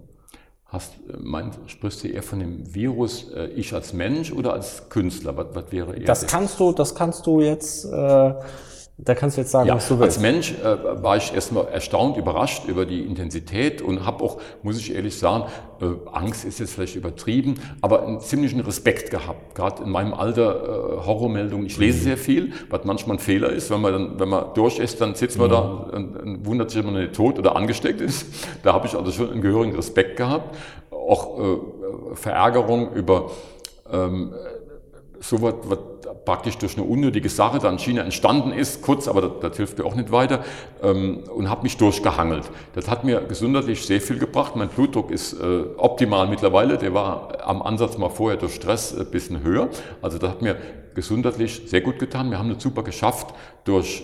S3: Sprichst du eher von dem Virus, ich als Mensch oder als Künstler? Was wäre eher
S2: das kannst du jetzt Da kannst du jetzt sagen,
S3: ja,
S2: was du willst.
S3: Als Mensch war ich erstmal erstaunt, überrascht über die Intensität und habe auch, muss ich ehrlich sagen, Angst ist jetzt vielleicht übertrieben, aber einen ziemlichen Respekt gehabt. Gerade in meinem Alter, Horrormeldungen, ich lese sehr viel, was manchmal ein Fehler ist, wenn man durch ist, dann sitzt man da und wundert sich, ob man nicht tot oder angesteckt ist. Da habe ich also schon einen gehörigen Respekt gehabt. Auch Verärgerung über so was praktisch durch eine unnötige Sache da in China entstanden ist, kurz, aber das hilft mir auch nicht weiter, und habe mich durchgehangelt. Das hat mir gesundheitlich sehr viel gebracht. Mein Blutdruck ist optimal mittlerweile, der war am Ansatz mal vorher durch Stress ein bisschen höher. Also das hat mir gesundheitlich sehr gut getan. Wir haben das super geschafft durch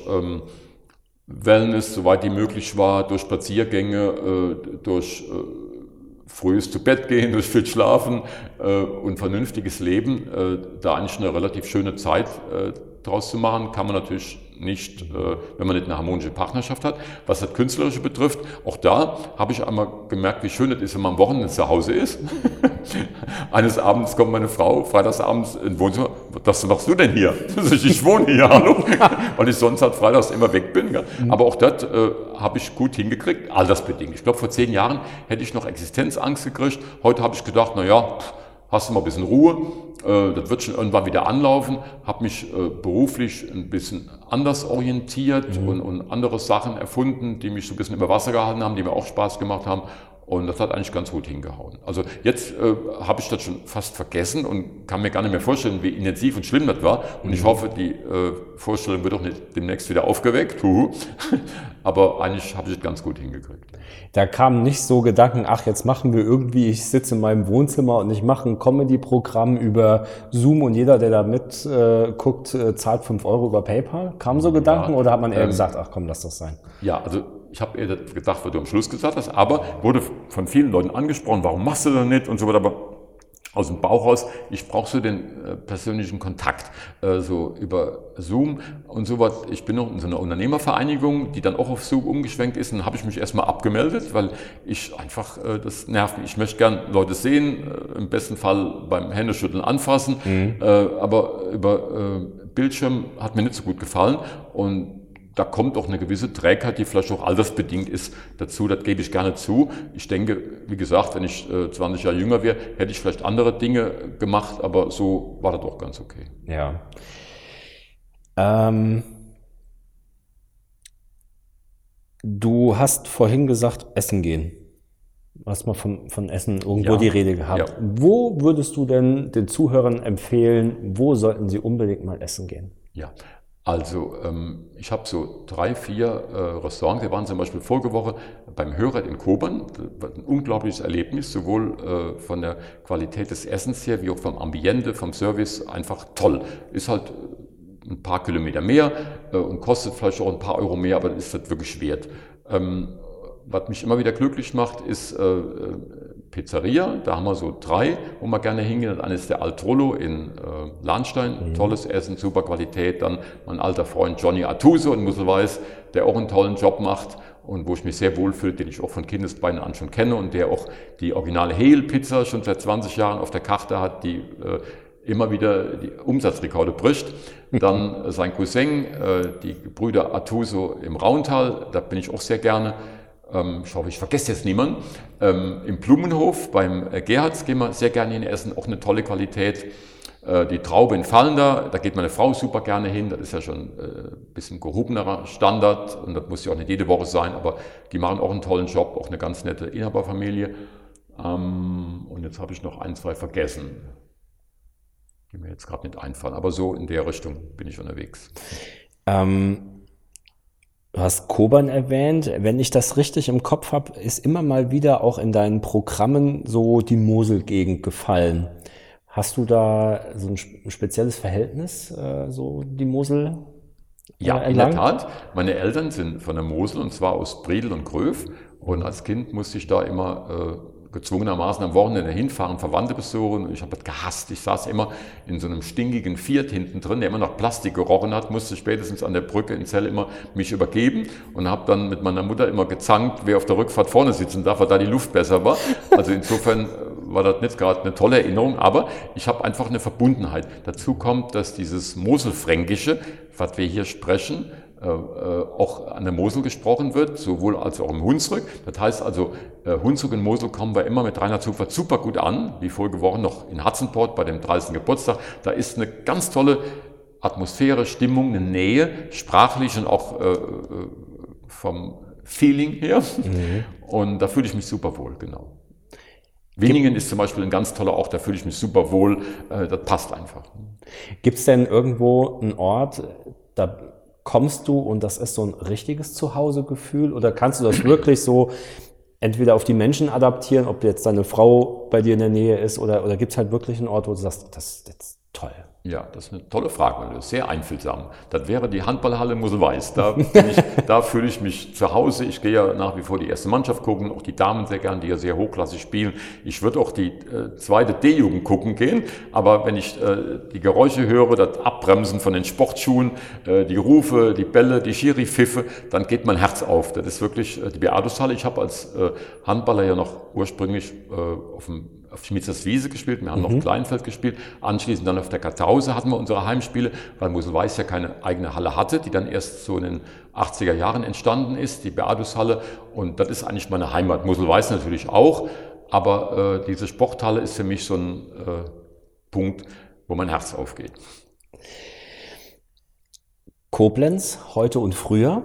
S3: Wellness, soweit die möglich war, durch Spaziergänge, durch frühes zu Bett gehen, durch viel Schlafen und vernünftiges Leben, da eigentlich eine relativ schöne Zeit draus zu machen, kann man natürlich nicht, wenn man nicht eine harmonische Partnerschaft hat. Was das Künstlerische betrifft, auch da habe ich einmal gemerkt, wie schön es ist, wenn man am Wochenende zu Hause ist. Eines Abends kommt meine Frau, freitagsabends ins Wohnzimmer, was machst du denn hier? Ich wohne hier, hallo, weil ich sonst halt freitags immer weg bin. Gell? Aber auch das habe ich gut hingekriegt, altersbedingt. Ich glaube, vor 10 Jahren hätte ich noch Existenzangst gekriegt. Heute habe ich gedacht, naja, hast du mal ein bisschen Ruhe, das wird schon irgendwann wieder anlaufen, habe mich beruflich ein bisschen anders orientiert und andere Sachen erfunden, die mich so ein bisschen über Wasser gehalten haben, die mir auch Spaß gemacht haben. Und das hat eigentlich ganz gut hingehauen. Also jetzt habe ich das schon fast vergessen und kann mir gar nicht mehr vorstellen, wie intensiv und schlimm das war. Und ich hoffe, die Vorstellung wird auch nicht demnächst wieder aufgeweckt. Aber eigentlich habe ich das ganz gut hingekriegt.
S2: Da kamen nicht so Gedanken, ach, jetzt machen wir irgendwie, ich sitze in meinem Wohnzimmer und ich mache ein Comedy-Programm über Zoom und jeder, der da mitguckt, zahlt 5 € über PayPal. Kamen so Gedanken oder hat man eher gesagt, ach komm, lass das sein?
S3: Ja, also ich habe eher gedacht, was du am Schluss gesagt hast, aber wurde von vielen Leuten angesprochen, warum machst du das nicht und so weiter, aber aus dem Bauch raus, ich brauche so den persönlichen Kontakt, so über Zoom und so was. Ich bin noch in so einer Unternehmervereinigung, die dann auch auf Zoom umgeschwenkt ist, und dann habe ich mich erstmal abgemeldet, weil ich einfach, das nervt mich. Ich möchte gern Leute sehen, im besten Fall beim Händeschütteln anfassen, aber über Bildschirm hat mir nicht so gut gefallen, und da kommt auch eine gewisse Trägheit, die vielleicht auch altersbedingt ist, dazu, das gebe ich gerne zu. Ich denke, wie gesagt, wenn ich 20 Jahre jünger wäre, hätte ich vielleicht andere Dinge gemacht, aber so war das doch ganz okay.
S2: Ja. Du hast vorhin gesagt, essen gehen. Du hast mal von Essen irgendwo die Rede gehabt. Ja. Wo würdest du denn den Zuhörern empfehlen, wo sollten sie unbedingt mal essen gehen?
S3: Ja. Also ich habe so 3, 4 Restaurants, wir waren zum Beispiel vorige Woche beim Hörer in Kobern, das war ein unglaubliches Erlebnis, sowohl von der Qualität des Essens her, wie auch vom Ambiente, vom Service, einfach toll. Ist halt ein paar Kilometer mehr und kostet vielleicht auch ein paar Euro mehr, aber ist das wirklich wert. Was mich immer wieder glücklich macht, ist Pizzeria. Da haben wir so 3, wo man gerne hingehen. Das eine ist der Altrollo in Lahnstein. Tolles Essen, super Qualität. Dann mein alter Freund Johnny Artuso in Musselweiß, der auch einen tollen Job macht und wo ich mich sehr wohlfühle, den ich auch von Kindesbeinen an schon kenne und der auch die originale Heel-Pizza schon seit 20 Jahren auf der Karte hat, die immer wieder die Umsatzrekorde bricht. Dann sein Cousin, die Brüder Artuso im Rauntal, da bin ich auch sehr gerne. Ich hoffe, ich vergesse jetzt niemanden. Im Blumenhof beim Gerhards gehen wir sehr gerne hin essen, auch eine tolle Qualität. Die Traube in Fallender, da geht meine Frau super gerne hin, das ist ja schon ein bisschen gehobenerer Standard und das muss ja auch nicht jede Woche sein, aber die machen auch einen tollen Job, auch eine ganz nette Inhaberfamilie. Und jetzt habe ich noch 1, 2 vergessen, die mir jetzt gerade nicht einfallen, aber so in der Richtung bin ich unterwegs.
S2: Du hast Kobern erwähnt. Wenn ich das richtig im Kopf habe, ist immer mal wieder auch in deinen Programmen so die Moselgegend gefallen. Hast du da so ein spezielles Verhältnis, so die Mosel?
S3: Ja, in der Tat. Meine Eltern sind von der Mosel und zwar aus Bredel und Gröf. Und als Kind musste ich da immer gezwungenermaßen am Wochenende hinfahren, Verwandte besuchen. Ich habe das gehasst. Ich saß immer in so einem stinkigen Fiat hinten drin, der immer nach Plastik gerochen hat, musste spätestens an der Brücke in Celle immer mich übergeben und habe dann mit meiner Mutter immer gezankt, wer auf der Rückfahrt vorne sitzen darf, weil da die Luft besser war. Also insofern war das nicht gerade eine tolle Erinnerung, aber ich habe einfach eine Verbundenheit. Dazu kommt, dass dieses Moselfränkische, was wir hier sprechen, auch an der Mosel gesprochen wird, sowohl als auch im Hunsrück. Das heißt also, Hunsrück und Mosel kommen wir immer mit reiner Zufahrt super gut an, wie vorige Woche noch in Hatzenport bei dem 30. Geburtstag. Da ist eine ganz tolle Atmosphäre, Stimmung, eine Nähe, sprachlich und auch vom Feeling her. Und da fühle ich mich super wohl, genau. Winningen ist zum Beispiel ein ganz toller Ort, da fühle ich mich super wohl, das passt einfach.
S2: Gibt es denn irgendwo einen Ort, da kommst du und das ist so ein richtiges Zuhausegefühl oder kannst du das wirklich so entweder auf die Menschen adaptieren, ob jetzt deine Frau bei dir in der Nähe ist oder gibt es halt wirklich einen Ort, wo du sagst, das ist jetzt toll?
S3: Ja, das ist eine tolle Frage, sehr einfühlsam. Das wäre die Handballhalle Musselweiß. Da fühle ich mich zu Hause. Ich gehe ja nach wie vor die erste Mannschaft gucken, auch die Damen sehr gern, die ja sehr hochklassig spielen. Ich würde auch die zweite D-Jugend gucken gehen, aber wenn ich die Geräusche höre, das Abbremsen von den Sportschuhen, die Rufe, die Bälle, die Schiri-Pfiffe, dann geht mein Herz auf. Das ist wirklich die Beatushalle. Ich habe als Handballer ja noch ursprünglich auf Schmitzers-Wiese gespielt, wir haben noch Kleinfeld gespielt, anschließend dann auf der Kartause hatten wir unsere Heimspiele, weil Musselweiß ja keine eigene Halle hatte, die dann erst so in den 80er Jahren entstanden ist, die Beatushalle, und das ist eigentlich meine Heimat. Musselweiß natürlich auch, aber diese Sporthalle ist für mich so ein Punkt, wo mein Herz aufgeht.
S2: Koblenz, heute und früher?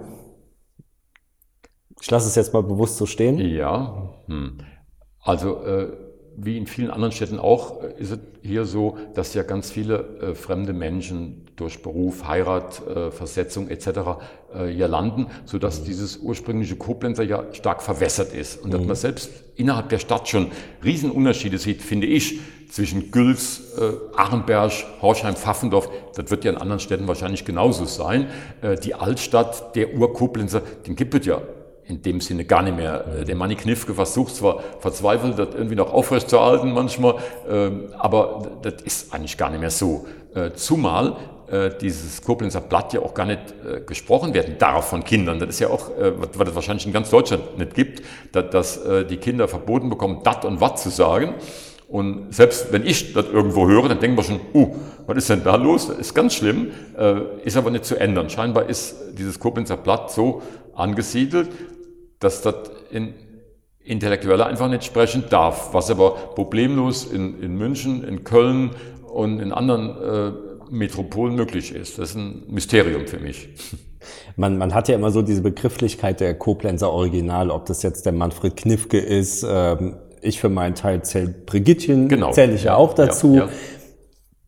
S2: Ich lasse es jetzt mal bewusst so stehen.
S3: Ja, also wie in vielen anderen Städten auch, ist es hier so, dass ja ganz viele fremde Menschen durch Beruf, Heirat, Versetzung etc. Hier landen, sodass dieses ursprüngliche Koblenzer ja stark verwässert ist. Und dass man selbst innerhalb der Stadt schon Riesenunterschiede sieht, finde ich, zwischen Güls, Arenberg, Horchheim, Pfaffendorf. Das wird ja in anderen Städten wahrscheinlich genauso sein. Die Altstadt, der Ur-Koblenzer, den gibt es ja in dem Sinne gar nicht mehr. Der Manni Knifke versucht zwar verzweifelt, das irgendwie noch aufrechtzuerhalten manchmal, aber das ist eigentlich gar nicht mehr so. Zumal dieses Koblenzer Blatt ja auch gar nicht gesprochen werden darf von Kindern. Das ist ja auch, was es wahrscheinlich in ganz Deutschland nicht gibt, dass die Kinder verboten bekommen, dat und wat zu sagen. Und selbst wenn ich das irgendwo höre, dann denken wir schon, was ist denn da los? Das ist ganz schlimm, ist aber nicht zu ändern. Scheinbar ist dieses Koblenzer Blatt so angesiedelt, dass das in Intellektuelle einfach nicht sprechen darf, was aber problemlos in München, in Köln und in anderen Metropolen möglich ist. Das ist ein Mysterium für mich.
S2: Man hat ja immer so diese Begrifflichkeit der Koblenzer Original, ob das jetzt der Manfred Knifke ist, ich für meinen Teil zähle Brigittchen, zähle ich ja auch dazu. Ja.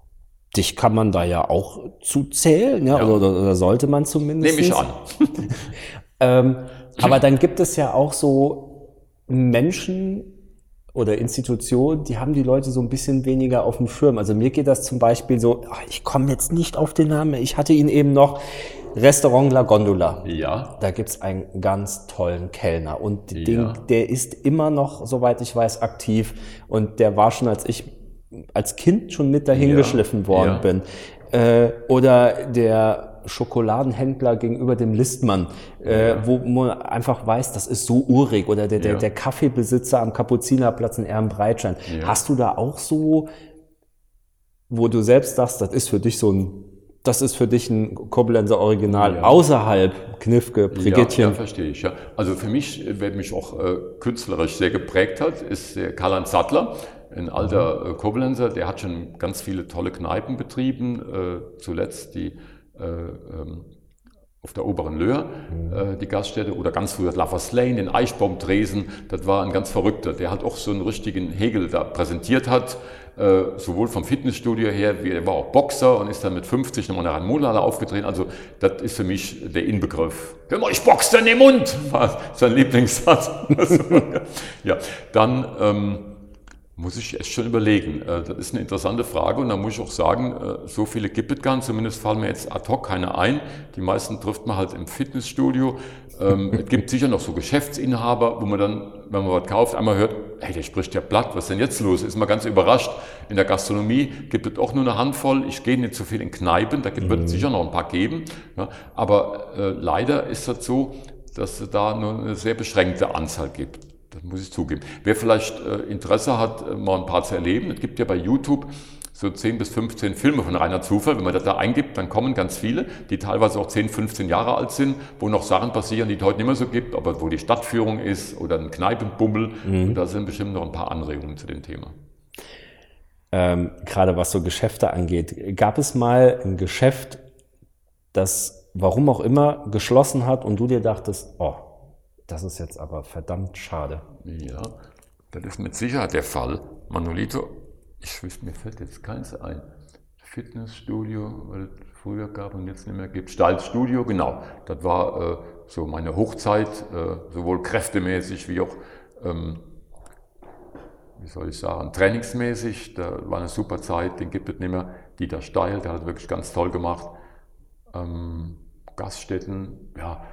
S2: dich kann man da ja auch zuzählen, ja? Oder sollte man zumindest.
S3: Nehme ich
S2: an. Aber dann gibt es ja auch so Menschen oder Institutionen, die haben die Leute so ein bisschen weniger auf dem Schirm. Also mir geht das zum Beispiel so, ich komme jetzt nicht auf den Namen, ich hatte ihn eben noch, Restaurant La Gondola.
S3: Ja.
S2: Da gibt's einen ganz tollen Kellner und der ist immer noch, soweit ich weiß, aktiv und der war schon, als ich als Kind schon mit dahin geschliffen worden bin. Oder der Schokoladenhändler gegenüber dem Listmann, wo man einfach weiß, das ist so urig. Oder der Kaffeebesitzer am Kapuzinerplatz in Ehrenbreitstein. Ja. Hast du da auch so, wo du selbst sagst, das ist für dich ein Koblenzer Original außerhalb Knifke, Brigittchen?
S3: Ja, verstehe ich. Ja. Also für mich, wer mich auch künstlerisch sehr geprägt hat, ist der Karl-Heinz Sattler, ein alter Koblenzer. Der hat schon ganz viele tolle Kneipen betrieben, zuletzt die auf der Oberen Löhr, die Gaststätte, oder ganz früher Lovers Lane, den Eichbaum-Tresen. Das war ein ganz Verrückter, der halt auch so einen richtigen Hegel da präsentiert hat, sowohl vom Fitnessstudio her, wie er war auch Boxer und ist dann mit 50 nochmal nach Rhein-Mohn-Halle aufgetreten. Also das ist für mich der Inbegriff. Hör mal, ich boxe in den Mund, war sein Lieblingssatz. Ja, dann muss ich echt schon überlegen. Das ist eine interessante Frage und da muss ich auch sagen, so viele gibt es gar nicht, zumindest fallen mir jetzt ad hoc keine ein. Die meisten trifft man halt im Fitnessstudio. Es gibt sicher noch so Geschäftsinhaber, wo man dann, wenn man was kauft, einmal hört, hey, der spricht ja platt, was ist denn jetzt los? Ist man ganz überrascht. In der Gastronomie gibt es auch nur eine Handvoll. Ich gehe nicht so viel in Kneipen, da wird es sicher noch ein paar geben. Ja, aber leider ist das so, dass es da nur eine sehr beschränkte Anzahl gibt. Das muss ich zugeben. Wer vielleicht Interesse hat, mal ein paar zu erleben, es gibt ja bei YouTube so 10 bis 15 Filme von reiner Zufall. Wenn man das da eingibt, dann kommen ganz viele, die teilweise auch 10, 15 Jahre alt sind, wo noch Sachen passieren, die es heute nicht mehr so gibt, aber wo die Stadtführung ist oder ein Kneipenbummel. Und da sind bestimmt noch ein paar Anregungen zu dem Thema.
S2: Gerade was so Geschäfte angeht, gab es mal ein Geschäft, das, warum auch immer, geschlossen hat und du dir dachtest, oh, das ist jetzt aber verdammt schade.
S3: Ja, das ist mit Sicherheit der Fall. Manolito, mir fällt jetzt keins ein. Fitnessstudio, weil es früher gab und jetzt nicht mehr gibt. Stallstudio, genau. Das war so meine Hochzeit, sowohl kräftemäßig wie auch, trainingsmäßig. Da war eine super Zeit, den gibt es nicht mehr. Dieter Steil, der hat wirklich ganz toll gemacht. Gaststätten, ja.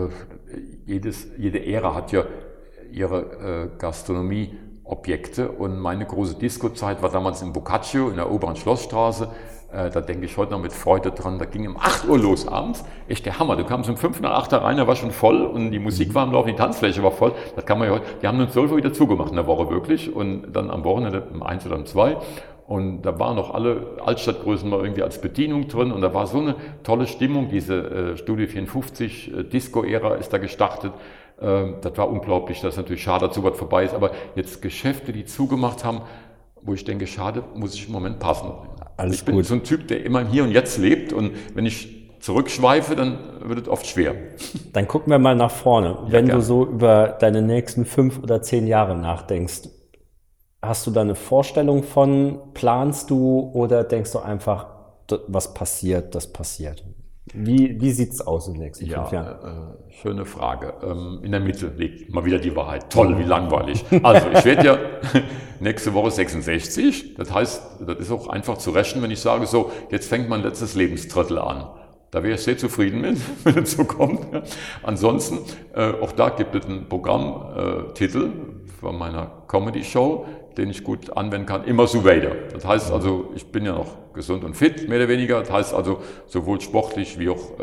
S3: Jede Ära hat ja ihre Gastronomieobjekte und meine große Disco-Zeit war damals in Boccaccio in der Oberen Schlossstraße. Da denke ich heute noch mit Freude dran. Da ging um 8 Uhr los abends. Echt der Hammer. Du kamst um 5 nach 8 rein, da war schon voll und die Musik war am Laufen, die Tanzfläche war voll. Das kann man ja heute. Die haben uns 12 Uhr wieder zugemacht in der Woche wirklich und dann am Wochenende um 1 oder um 2. Und da waren noch alle Altstadtgrößen mal irgendwie als Bedienung drin und da war so eine tolle Stimmung, diese Studio 54 Disco-Ära ist da gestartet. Das war unglaublich, das ist natürlich schade, dass sowas vorbei ist, aber jetzt Geschäfte, die zugemacht haben, wo ich denke, schade, muss ich im Moment passen. Ich bin so ein Typ, der immer im Hier und Jetzt lebt und wenn ich zurückschweife, dann wird es oft schwer.
S2: Dann gucken wir mal nach vorne. Wenn du so über deine nächsten 5 oder 10 Jahre nachdenkst, hast du da eine Vorstellung von, planst du oder denkst du einfach, was passiert, das passiert? Wie sieht es aus in den nächsten 5 Jahren?
S3: Schöne Frage. In der Mitte liegt mal wieder die Wahrheit. Toll, wie langweilig. Also ich werde ja nächste Woche 66. Das heißt, das ist auch einfach zu rechnen, wenn ich sage, so, jetzt fängt mein letztes Lebensdrittel an. Da wäre ich sehr zufrieden mit, wenn es so kommt. Ansonsten, auch da gibt es einen Programmtitel von meiner Comedy-Show, den ich gut anwenden kann, immer so weiter. Das heißt also, ich bin ja noch gesund und fit, mehr oder weniger. Das heißt also, sowohl sportlich wie auch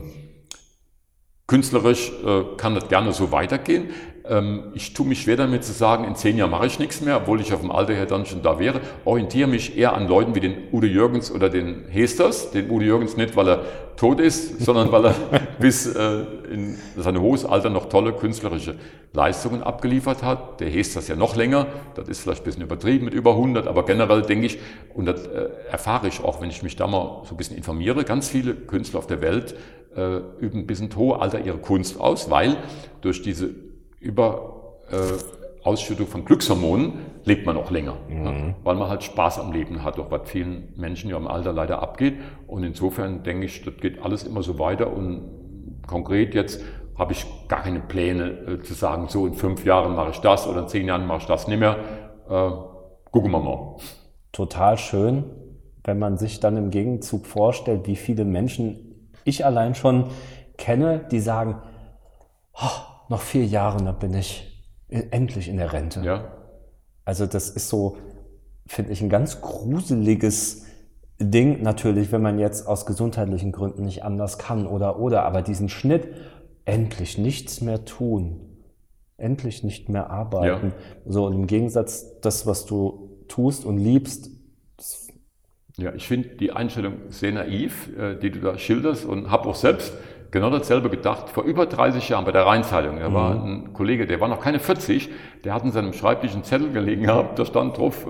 S3: künstlerisch kann das gerne so weitergehen. Ich tue mich schwer damit zu sagen, in 10 Jahren mache ich nichts mehr, obwohl ich auf dem Alter her dann schon da wäre. Orientiere mich eher an Leuten wie den Udo Jürgens oder den Hesters. Den Udo Jürgens nicht, weil er tot ist, sondern weil er bis in sein hohes Alter noch tolle künstlerische Leistungen abgeliefert hat. Der Hesters ja noch länger, das ist vielleicht ein bisschen übertrieben mit über 100, aber generell denke ich, und das erfahre ich auch, wenn ich mich da mal so ein bisschen informiere, ganz viele Künstler auf der Welt üben bis ins hohe Alter ihre Kunst aus, weil durch diese Ausschüttung von Glückshormonen lebt man auch länger. Ja, weil man halt Spaß am Leben hat, auch was vielen Menschen ja im Alter leider abgeht. Und insofern denke ich, das geht alles immer so weiter. Und konkret jetzt habe ich gar keine Pläne zu sagen, so in 5 Jahren mache ich das oder in 10 Jahren mache ich das nicht mehr. Gucken wir mal.
S2: Total schön, wenn man sich dann im Gegenzug vorstellt, wie viele Menschen ich allein schon kenne, die sagen, noch 4 Jahre, dann bin ich endlich in der Rente.
S3: Ja.
S2: Also das ist so, finde ich, ein ganz gruseliges Ding natürlich, wenn man jetzt aus gesundheitlichen Gründen nicht anders kann oder, aber diesen Schnitt, endlich nichts mehr tun, endlich nicht mehr arbeiten. Ja. So, und im Gegensatz, das, was du tust und liebst.
S3: Ja, ich finde die Einstellung sehr naiv, die du da schilderst, und habe auch selbst genau dasselbe gedacht. Vor über 30 Jahren bei der Rheinzeitung, da war ein Kollege, der war noch keine 40, der hat in seinem Schreibtisch einen Zettel gelegen gehabt, da stand drauf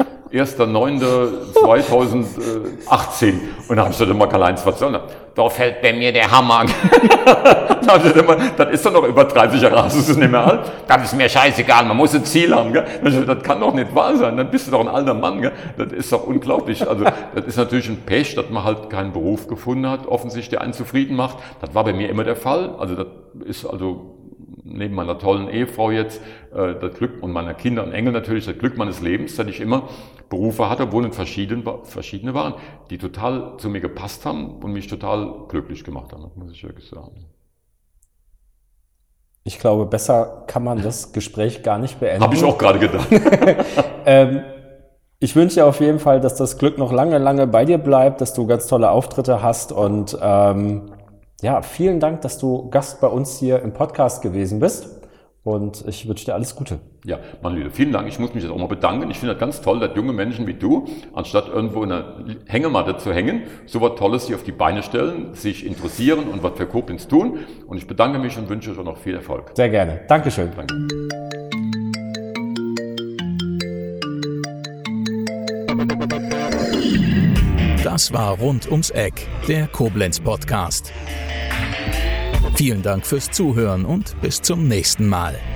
S3: 1.9.2018, und da habe ich gesagt, immer Karl-Heinz, was soll das? Da fällt bei mir der Hammer. Das ist doch noch über 30 Jahre, hast du es nicht mehr alt? Das ist mir scheißegal, man muss ein Ziel haben. Gell? Das kann doch nicht wahr sein, dann bist du doch ein alter Mann. Gell? Das ist doch unglaublich. Also das ist natürlich ein Pech, dass man halt keinen Beruf gefunden hat, offensichtlich, der einen zufrieden macht. Das war bei mir immer der Fall. Also das ist neben meiner tollen Ehefrau jetzt das Glück und meiner Kinder und Enkel natürlich das Glück meines Lebens, dass ich immer Berufe hatte, obwohl es verschiedene waren, die total zu mir gepasst haben und mich total glücklich gemacht haben, muss ich wirklich sagen.
S2: Ich glaube, besser kann man das Gespräch gar nicht beenden.
S3: Habe ich auch gerade gedacht.
S2: Ich wünsche dir auf jeden Fall, dass das Glück noch lange, lange bei dir bleibt, dass du ganz tolle Auftritte hast und vielen Dank, dass du Gast bei uns hier im Podcast gewesen bist, und ich wünsche dir alles Gute.
S3: Ja, Manuel, vielen Dank. Ich muss mich jetzt auch mal bedanken. Ich finde das ganz toll, dass junge Menschen wie du, anstatt irgendwo in einer Hängematte zu hängen, so was Tolles hier auf die Beine stellen, sich interessieren und was für Koblenz tun. Und ich bedanke mich und wünsche euch auch noch viel Erfolg.
S2: Sehr gerne. Dankeschön.
S3: Danke.
S1: Das war Rund ums Eck, der Koblenz Podcast. Vielen Dank fürs Zuhören und bis zum nächsten Mal.